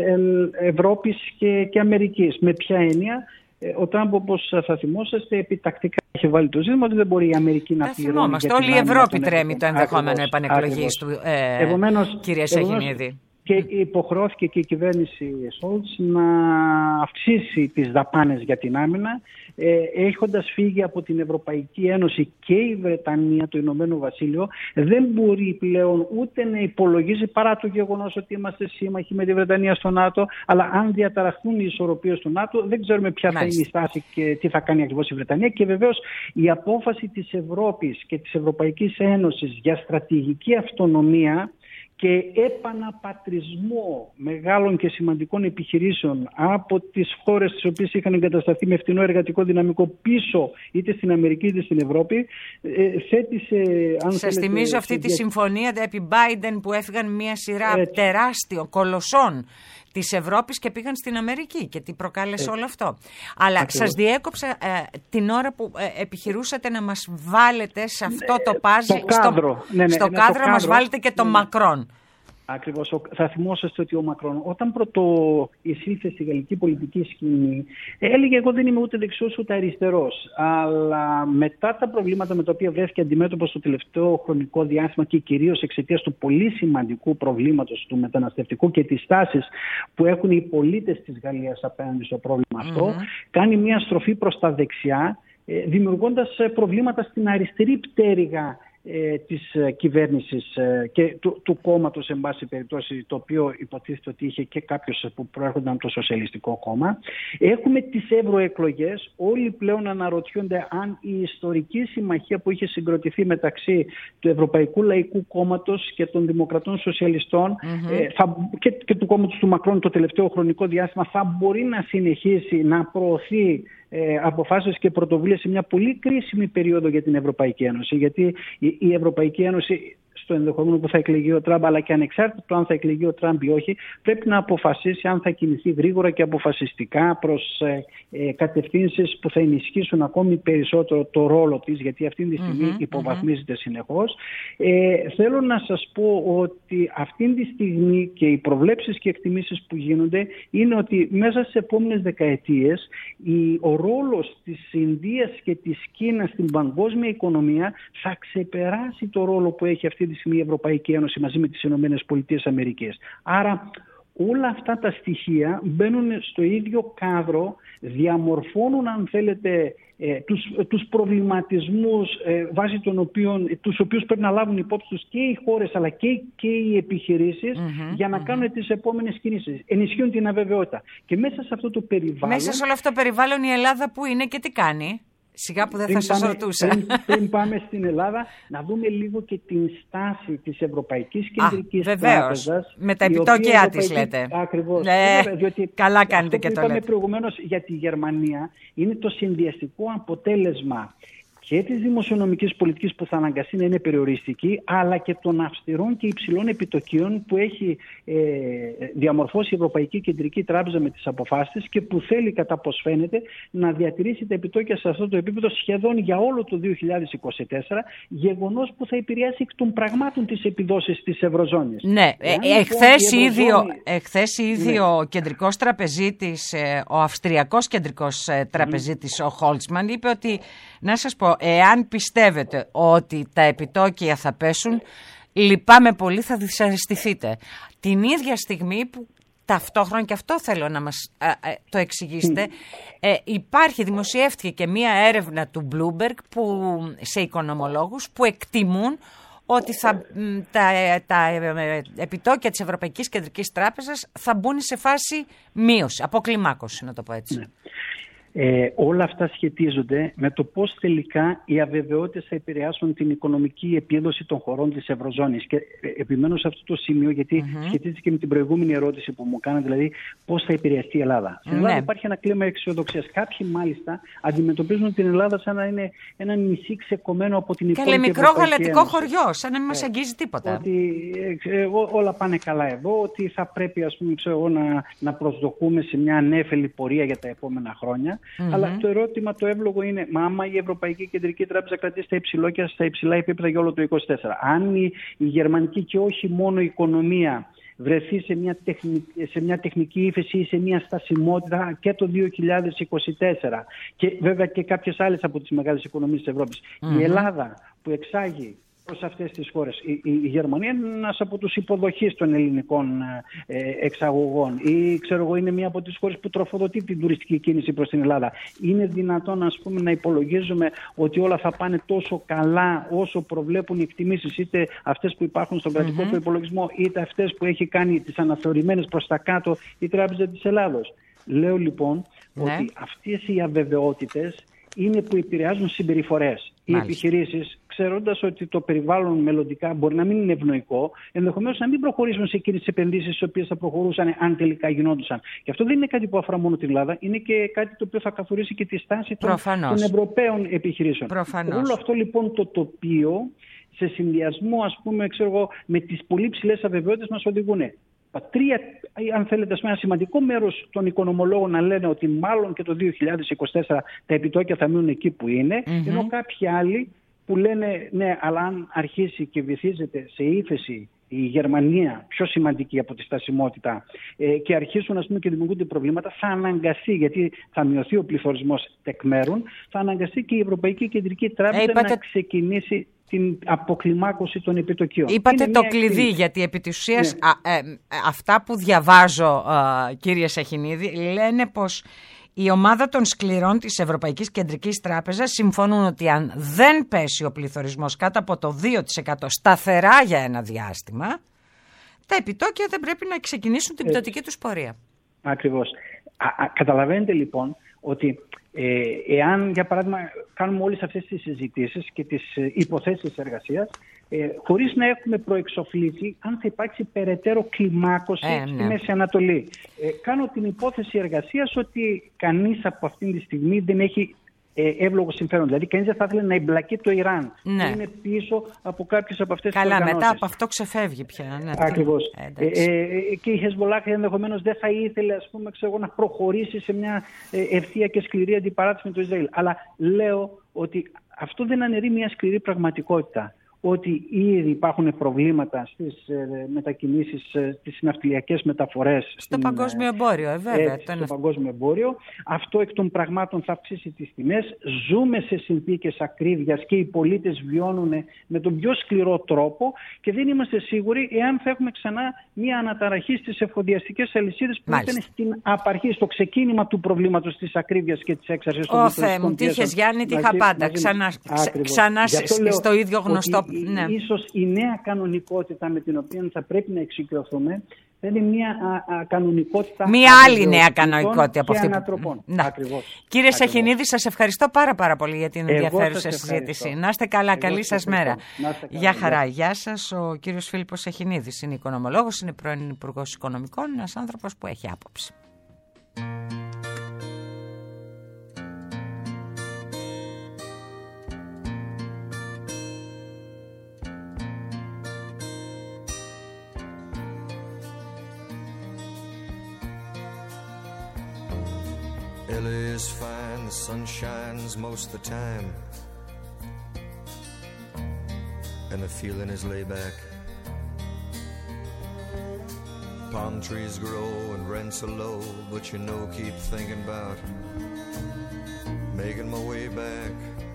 Ευρώπης και, και Αμερικής. Με ποια έννοια? Ο Τραμπ, όπως θα θυμόσαστε, επιτακτικά είχε βάλει το ζήτημα ότι δεν μπορεί η Αμερική να πληρώνει. Θυμόμαστε, όλη η Ευρώπη τρέμει το ενδεχόμενο επανεκλογής του, ε, επομένως, κυρία Σαχινίδη. Και υποχρεώθηκε και η κυβέρνηση Σόλτς να αυξήσει τις δαπάνες για την άμυνα, ε, έχοντας φύγει από την Ευρωπαϊκή Ένωση και η Βρετανία, το Ηνωμένο Βασίλειο, δεν μπορεί πλέον ούτε να υπολογίζει, παρά το γεγονός ότι είμαστε σύμμαχοι με τη Βρετανία στο ΝΑΤΟ, αλλά αν διαταραχθούν οι ισορροπίες του ΝΑΤΟ, δεν ξέρουμε ποια Μάλιστα. θα είναι η στάση και τι θα κάνει ακριβώς η Βρετανία. Και βεβαίως η απόφαση της Ευρώπης και της Ευρωπαϊκής Ένωσης για στρατηγική αυτονομία και επαναπατρισμό μεγάλων και σημαντικών επιχειρήσεων από τις χώρες τις οποίες είχαν εγκατασταθεί με φτηνό εργατικό δυναμικό πίσω είτε στην Αμερική είτε στην Ευρώπη, ε, θέτει σε... Αν Σας θέλετε, θυμίζω αυτή σε... τη συμφωνία επί Biden που έφυγαν μια σειρά Έτσι. τεράστιων κολοσσών της Ευρώπης και πήγαν στην Αμερική και τι προκάλεσε Έτσι. όλο αυτό. Αλλά Ακριβώς. σας διέκοψα ε, την ώρα που ε, επιχειρούσατε να μας βάλετε σε αυτό το πάζι, στο κάδρο, στο, ναι, ναι, στο ναι, κάδρο, κάδρο μας βάλετε και τον ναι. Μακρόν. Ακριβώς. Θα θυμόσαστε ότι ο Μακρόν, όταν πρώτο εισήλθε στη γαλλική πολιτική σκηνή, έλεγε εγώ δεν είμαι ούτε δεξιός ούτε αριστερός. Αλλά μετά τα προβλήματα με τα οποία βρέθηκε αντιμέτωπος στο τελευταίο χρονικό διάστημα και κυρίως εξαιτίας του πολύ σημαντικού προβλήματος του μεταναστευτικού και τις τάσεις που έχουν οι πολίτες της Γαλλίας απέναντι στο πρόβλημα αυτό, mm-hmm. κάνει μια στροφή προς τα δεξιά, δημιουργώντας προβλήματα στην αριστερή πτέρυγα της κυβέρνησης και του, του κόμματος, εν πάση περιπτώσει, το οποίο υποτίθεται ότι είχε και κάποιος που προέρχονταν από το Σοσιαλιστικό Κόμμα. Έχουμε τις ευρωεκλογές. Όλοι πλέον αναρωτιούνται αν η ιστορική συμμαχία που είχε συγκροτηθεί μεταξύ του Ευρωπαϊκού Λαϊκού Κόμματος και των Δημοκρατών Σοσιαλιστών mm-hmm. ε, θα, και, και του κόμματος του Μακρόν το τελευταίο χρονικό διάστημα θα μπορεί να συνεχίσει να προωθεί Ε, αποφάσεις και πρωτοβουλίες σε μια πολύ κρίσιμη περίοδο για την Ευρωπαϊκή Ένωση. Γιατί η, η Ευρωπαϊκή Ένωση, στο ενδεχόμενο που θα εκλεγεί ο Τραμπ, αλλά και ανεξάρτητα αν θα εκλεγεί ο Τραμπ ή όχι, πρέπει να αποφασίσει αν θα κινηθεί γρήγορα και αποφασιστικά προς ε, ε, κατευθύνσεις που θα ενισχύσουν ακόμη περισσότερο το ρόλο της, γιατί αυτή τη στιγμή mm-hmm, υποβαθμίζεται mm-hmm. συνεχώς. Ε, θέλω να σας πω ότι αυτή τη στιγμή και οι προβλέψεις και εκτιμήσεις που γίνονται είναι ότι μέσα στις επόμενες δεκαετίες η, ο ρόλος της Ινδίας και της Κίνας στην παγκόσμια οικονομία θα ξεπεράσει το ρόλο που έχει αυτή τη στιγμή η Ευρωπαϊκή Ένωση μαζί με τις Ηνωμένες Πολιτείες Αμερικής. Άρα όλα αυτά τα στοιχεία μπαίνουν στο ίδιο κάδρο, διαμορφώνουν, αν θέλετε, ε, τους, τους προβληματισμούς ε, βάσει των οποίων, τους οποίους πρέπει να λάβουν υπόψη τους και οι χώρες αλλά και, και οι επιχειρήσεις mm-hmm, για να mm-hmm. κάνουν τις επόμενες κινήσεις. Ενισχύουν την αβεβαιότητα. Και μέσα σε αυτό το περιβάλλον... Μέσα σε όλο αυτό το περιβάλλον η Ελλάδα που είναι και τι κάνει? Σιγά που δεν θα σας ρωτούσα. Πριν, πριν πάμε στην Ελλάδα, να δούμε λίγο και την στάση της Ευρωπαϊκής Κεντρικής Α, Τράπεζας. Με τα επιτόκια της λέτε. Ακριβώς. Ναι, βέβαια, διότι καλά κάνετε και αυτό το λέτε. λέτε. Προηγουμένως για τη Γερμανία είναι το συνδυαστικό αποτέλεσμα και της δημοσιονομικής πολιτικής που θα αναγκαστεί να είναι περιοριστική, αλλά και των αυστηρών και υψηλών επιτοκίων που έχει ε, διαμορφώσει η Ευρωπαϊκή Κεντρική Τράπεζα με τις αποφάσεις και που θέλει, κατά πως φαίνεται, να διατηρήσει τα επιτόκια σε αυτό το επίπεδο σχεδόν για όλο το δύο χιλιάδες είκοσι τέσσερα, γεγονός που θα επηρεάσει εκ των πραγμάτων τις επιδόσεις της Ευρωζώνης. Ναι, εχθές ήδη, εχθές ήδη ναι. ο κεντρικός τραπεζίτης, ο αυστριακός κεντρικός τραπεζίτης, mm. ο Χόλτσμαν, είπε ότι, να σας πω, εάν πιστεύετε ότι τα επιτόκια θα πέσουν, λυπάμαι πολύ, θα δυσαρεστηθείτε. Την ίδια στιγμή που ταυτόχρονα, και αυτό θέλω να μας α, α, το εξηγήσετε, ε, υπάρχει, δημοσιεύτηκε και μία έρευνα του Bloomberg που, σε οικονομολόγους που εκτιμούν ότι θα, τα, τα επιτόκια της Ευρωπαϊκής Κεντρικής Τράπεζας θα μπουν σε φάση μείωση, αποκλιμάκωση, να το πω έτσι. Ναι. Ε, όλα αυτά σχετίζονται με το πώς τελικά οι αβεβαιότητες θα επηρεάσουν την οικονομική επίδοση των χωρών της Ευρωζώνης. Και ε, επιμένω σε αυτό το σημείο, γιατί mm-hmm. σχετίζεται και με την προηγούμενη ερώτηση που μου κάνατε, δηλαδή πώς θα επηρεαστεί η Ελλάδα. Στην Ελλάδα mm-hmm. υπάρχει ένα κλίμα αισιοδοξίας. Κάποιοι μάλιστα αντιμετωπίζουν την Ελλάδα σαν να είναι ένα νησί ξεκομμένο από την υπόλοιπη Ευρωπαϊκή Ένωση. Καλέ μικρό γαλατικό χωριό, σαν να μην μας αγγίζει τίποτα. Ότι ε, ε, όλα πάνε καλά εδώ, ότι θα πρέπει, ας πούμε, ξέρω, να, να προσδοκούμε σε μια ανέφελη πορεία για τα επόμενα χρόνια. Mm-hmm. Αλλά το ερώτημα το εύλογο είναι, μα άμα η Ευρωπαϊκή Κεντρική Τράπεζα κρατήσει τα υψηλό και στα υψηλά επίπεδα για όλο το είκοσι τέσσερα, αν η, η γερμανική και όχι μόνο η οικονομία βρεθεί σε μια, τεχνική, σε μια τεχνική ύφεση ή σε μια στασιμότητα και το δύο χιλιάδες είκοσι τέσσερα και βέβαια και κάποιες άλλες από τις μεγάλες οικονομίες της Ευρώπης, mm-hmm. η Ελλάδα που εξάγει προς αυτές τις χώρες. Η, η, η Γερμανία είναι ένας από τους υποδοχείς των ελληνικών ε, εξαγωγών ή ξέρω εγώ είναι μία από τις χώρες που τροφοδοτεί την τουριστική κίνηση προς την Ελλάδα. Είναι δυνατόν, ας πούμε, να υπολογίζουμε ότι όλα θα πάνε τόσο καλά όσο προβλέπουν οι εκτιμήσεις, είτε αυτές που υπάρχουν στον κρατικό mm-hmm. προϋπολογισμό είτε αυτές που έχει κάνει τις αναθεωρημένες προς τα κάτω η Τράπεζα της Ελλάδος. Λέω λοιπόν ναι. ότι αυτές οι αβεβαιότητες είναι που επηρεάζουν συμπεριφορές. Οι επιχειρήσεις, ξέροντας ότι το περιβάλλον μελλοντικά μπορεί να μην είναι ευνοϊκό, ενδεχομένως να μην προχωρήσουν σε εκείνες τις επενδύσεις τις οποίες θα προχωρούσαν αν τελικά γινόντουσαν. Και αυτό δεν είναι κάτι που αφορά μόνο την Ελλάδα, είναι και κάτι το οποίο θα καθορίσει και τη στάση των, των Ευρωπαίων επιχειρήσεων. Προφανώς. Όλο αυτό λοιπόν το τοπίο, σε συνδυασμό, ας πούμε, ξέρω εγώ, με τις πολύ ψηλές αβεβαιότητες μας οδηγούν. Τρία, αν θέλετε, ένα σημαντικό μέρος των οικονομολόγων να λένε ότι μάλλον και το δύο χιλιάδες είκοσι τέσσερα τα επιτόκια θα μείνουν εκεί που είναι, mm-hmm. ενώ κάποιοι άλλοι που λένε ναι, αλλά αν αρχίσει και βυθίζεται σε ύφεση η Γερμανία, πιο σημαντική από τη στασιμότητα, ε, και αρχίσουν ας πούμε, και δημιουργούνται προβλήματα, θα αναγκαστεί, γιατί θα μειωθεί ο πληθωρισμός εκ μέρουν, θα αναγκαστεί και η Ευρωπαϊκή Κεντρική Τράπεζα ε, είπατε... να ξεκινήσει την αποκλιμάκωση των επιτοκίων. Είπατε το κλειδί, εκκλήση. Γιατί επί της ουσίας ναι. α, ε, αυτά που διαβάζω, α, κύριε Σαχινίδη, λένε πως η ομάδα των σκληρών της Ευρωπαϊκής Κεντρικής Τράπεζας συμφωνούν ότι αν δεν πέσει ο πληθωρισμός κάτω από το δύο τοις εκατό σταθερά για ένα διάστημα, τα επιτόκια δεν πρέπει να ξεκινήσουν την πτωτική τους πορεία. Ακριβώς. Α, α, καταλαβαίνετε λοιπόν ότι ε, εάν για παράδειγμα κάνουμε όλες αυτές τις συζητήσεις και τις ε, υποθέσεις εργασίας, Ε, χωρίς να έχουμε προεξοφλήσει αν θα υπάρξει περαιτέρω κλιμάκωση ε, ναι. στη Μέση Ανατολή. Ε, κάνω την υπόθεση εργασίας ότι κανείς από αυτήν τη στιγμή δεν έχει ε, εύλογο συμφέρον. Δηλαδή κανείς δεν θα ήθελε να εμπλακεί το Ιράν. Ναι. Είναι πίσω από κάποιες από αυτές τις οργανώσεις. Καλά, μετά από αυτό ξεφεύγει πια. Ναι, ακριβώς. Ε, ε, ε, και η Χεσμολάχ ενδεχομένως δεν θα ήθελε ας πούμε, ξέρω, να προχωρήσει σε μια ε, ευθεία και σκληρή αντιπαράθεση με το Ισραήλ. Αλλά λέω ότι αυτό δεν αναιρεί μια σκληρή πραγματικότητα. Ότι ήδη υπάρχουν προβλήματα στις ε, μετακινήσεις, ε, στις ναυτιλιακές μεταφορές. Στο στην, παγκόσμιο εμπόριο, ε, βέβαια. Ε, στο είναι... παγκόσμιο εμπόριο. Αυτό εκ των πραγμάτων θα αυξήσει τις τιμές. Ζούμε σε συνθήκες ακρίβειας και οι πολίτες βιώνουν με τον πιο σκληρό τρόπο και δεν είμαστε σίγουροι εάν θα έχουμε ξανά μια αναταραχή στις εφοδιαστικές αλυσίδες που Μάλιστα. ήταν στην απαρχή, στο ξεκίνημα του προβλήματος της ακρίβειας και της έξαρσης των μεταφορών. Ω Θεέ μου, τύχες Γιάννη, τύχα πάντα. Ξανά, ξανά στο ίδιο γνωστό. Ναι. Ίσως η νέα κανονικότητα με την οποία θα πρέπει να εξοικειωθούμε θα είναι μια α, α, κανονικότητα. Μια άλλη νέα κανονικότητα από αυτή που. Να. Κύριε Σαχινίδη, σας ευχαριστώ πάρα πάρα πολύ για την ενδιαφέρουσα συζήτηση. Να είστε καλά, Εγώ καλή σας μέρα. Γεια χαρά, ναι. Γεια σας. Ο κύριος Φίλιππος Σαχινίδης είναι οικονομολόγος, είναι πρώην Υπουργός Οικονομικών, ένας άνθρωπος που έχει άποψη. L A is fine, the sun shines most of the time, and the feeling is laid back. Palm trees grow and rents are low, but you know, keep thinking about making my way back.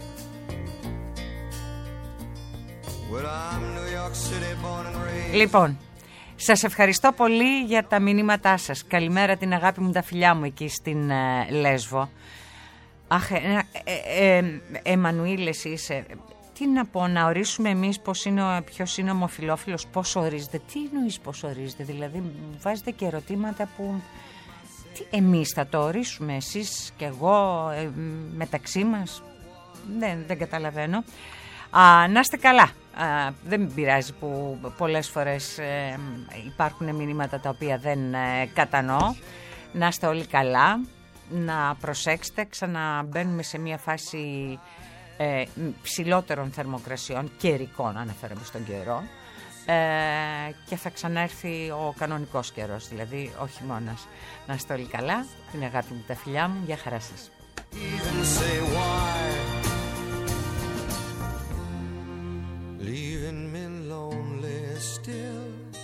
Well, I'm New York City born and raised. Λοιπόν, σας ευχαριστώ πολύ για τα μηνύματά σας. Καλημέρα την αγάπη μου, τα φιλιά μου εκεί στην ε, Λέσβο. Αχ, ε, ε, ε, Εμμανουήλ, εσύ είσαι... Τι να πω, να ορίσουμε εμείς πώς είναι, ποιος είναι ομοφυλόφιλος, πώς ορίζεται. Τι εννοείς πώς ορίζεται, δηλαδή βάζετε και ερωτήματα που... Τι, εμείς θα το ορίσουμε, εσείς και εγώ, ε, μεταξύ μας. Δεν, δεν καταλαβαίνω. Α, να είστε καλά. Α, δεν πειράζει που πολλές φορές ε, υπάρχουν μηνύματα τα οποία δεν ε, κατανοώ. Να είστε όλοι καλά, να προσέξετε, ξαναμπαίνουμε σε μια φάση ε, ψηλότερων θερμοκρασιών, καιρικών αναφέρομαι στον καιρό, ε, και θα ξανάρθει ο κανονικός καιρός, δηλαδή ο χειμώνας. Να είστε όλοι καλά, την αγάπη μου, τα φιλιά μου, για χαρά σας. Leaving me lonely still.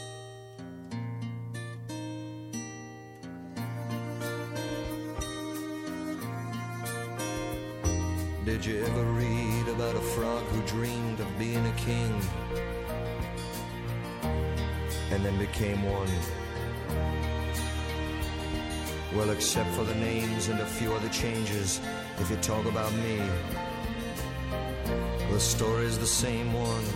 Did you ever read about a frog who dreamed of being a king and then became one? Well, except for the names and a few other changes, if you talk about me, the story's the same one.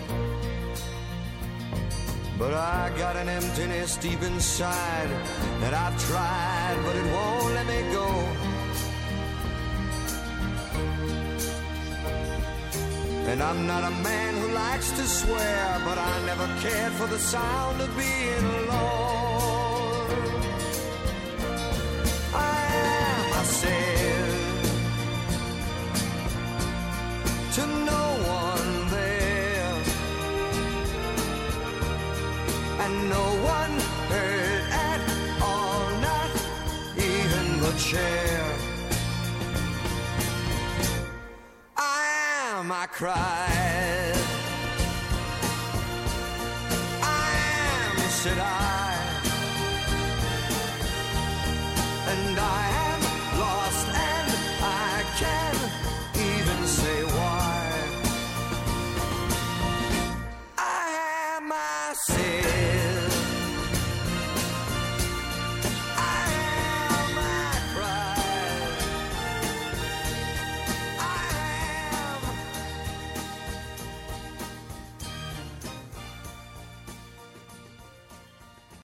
But I got an emptiness deep inside that I've tried, but it won't let me go. And I'm not a man who likes to swear, but I never cared for the sound of being alone. I am, I said, to no one there, and no one heard at all, not even the chair. I am, I cried. I am, said I, and I am lost, and I can't even say why. I am, I said.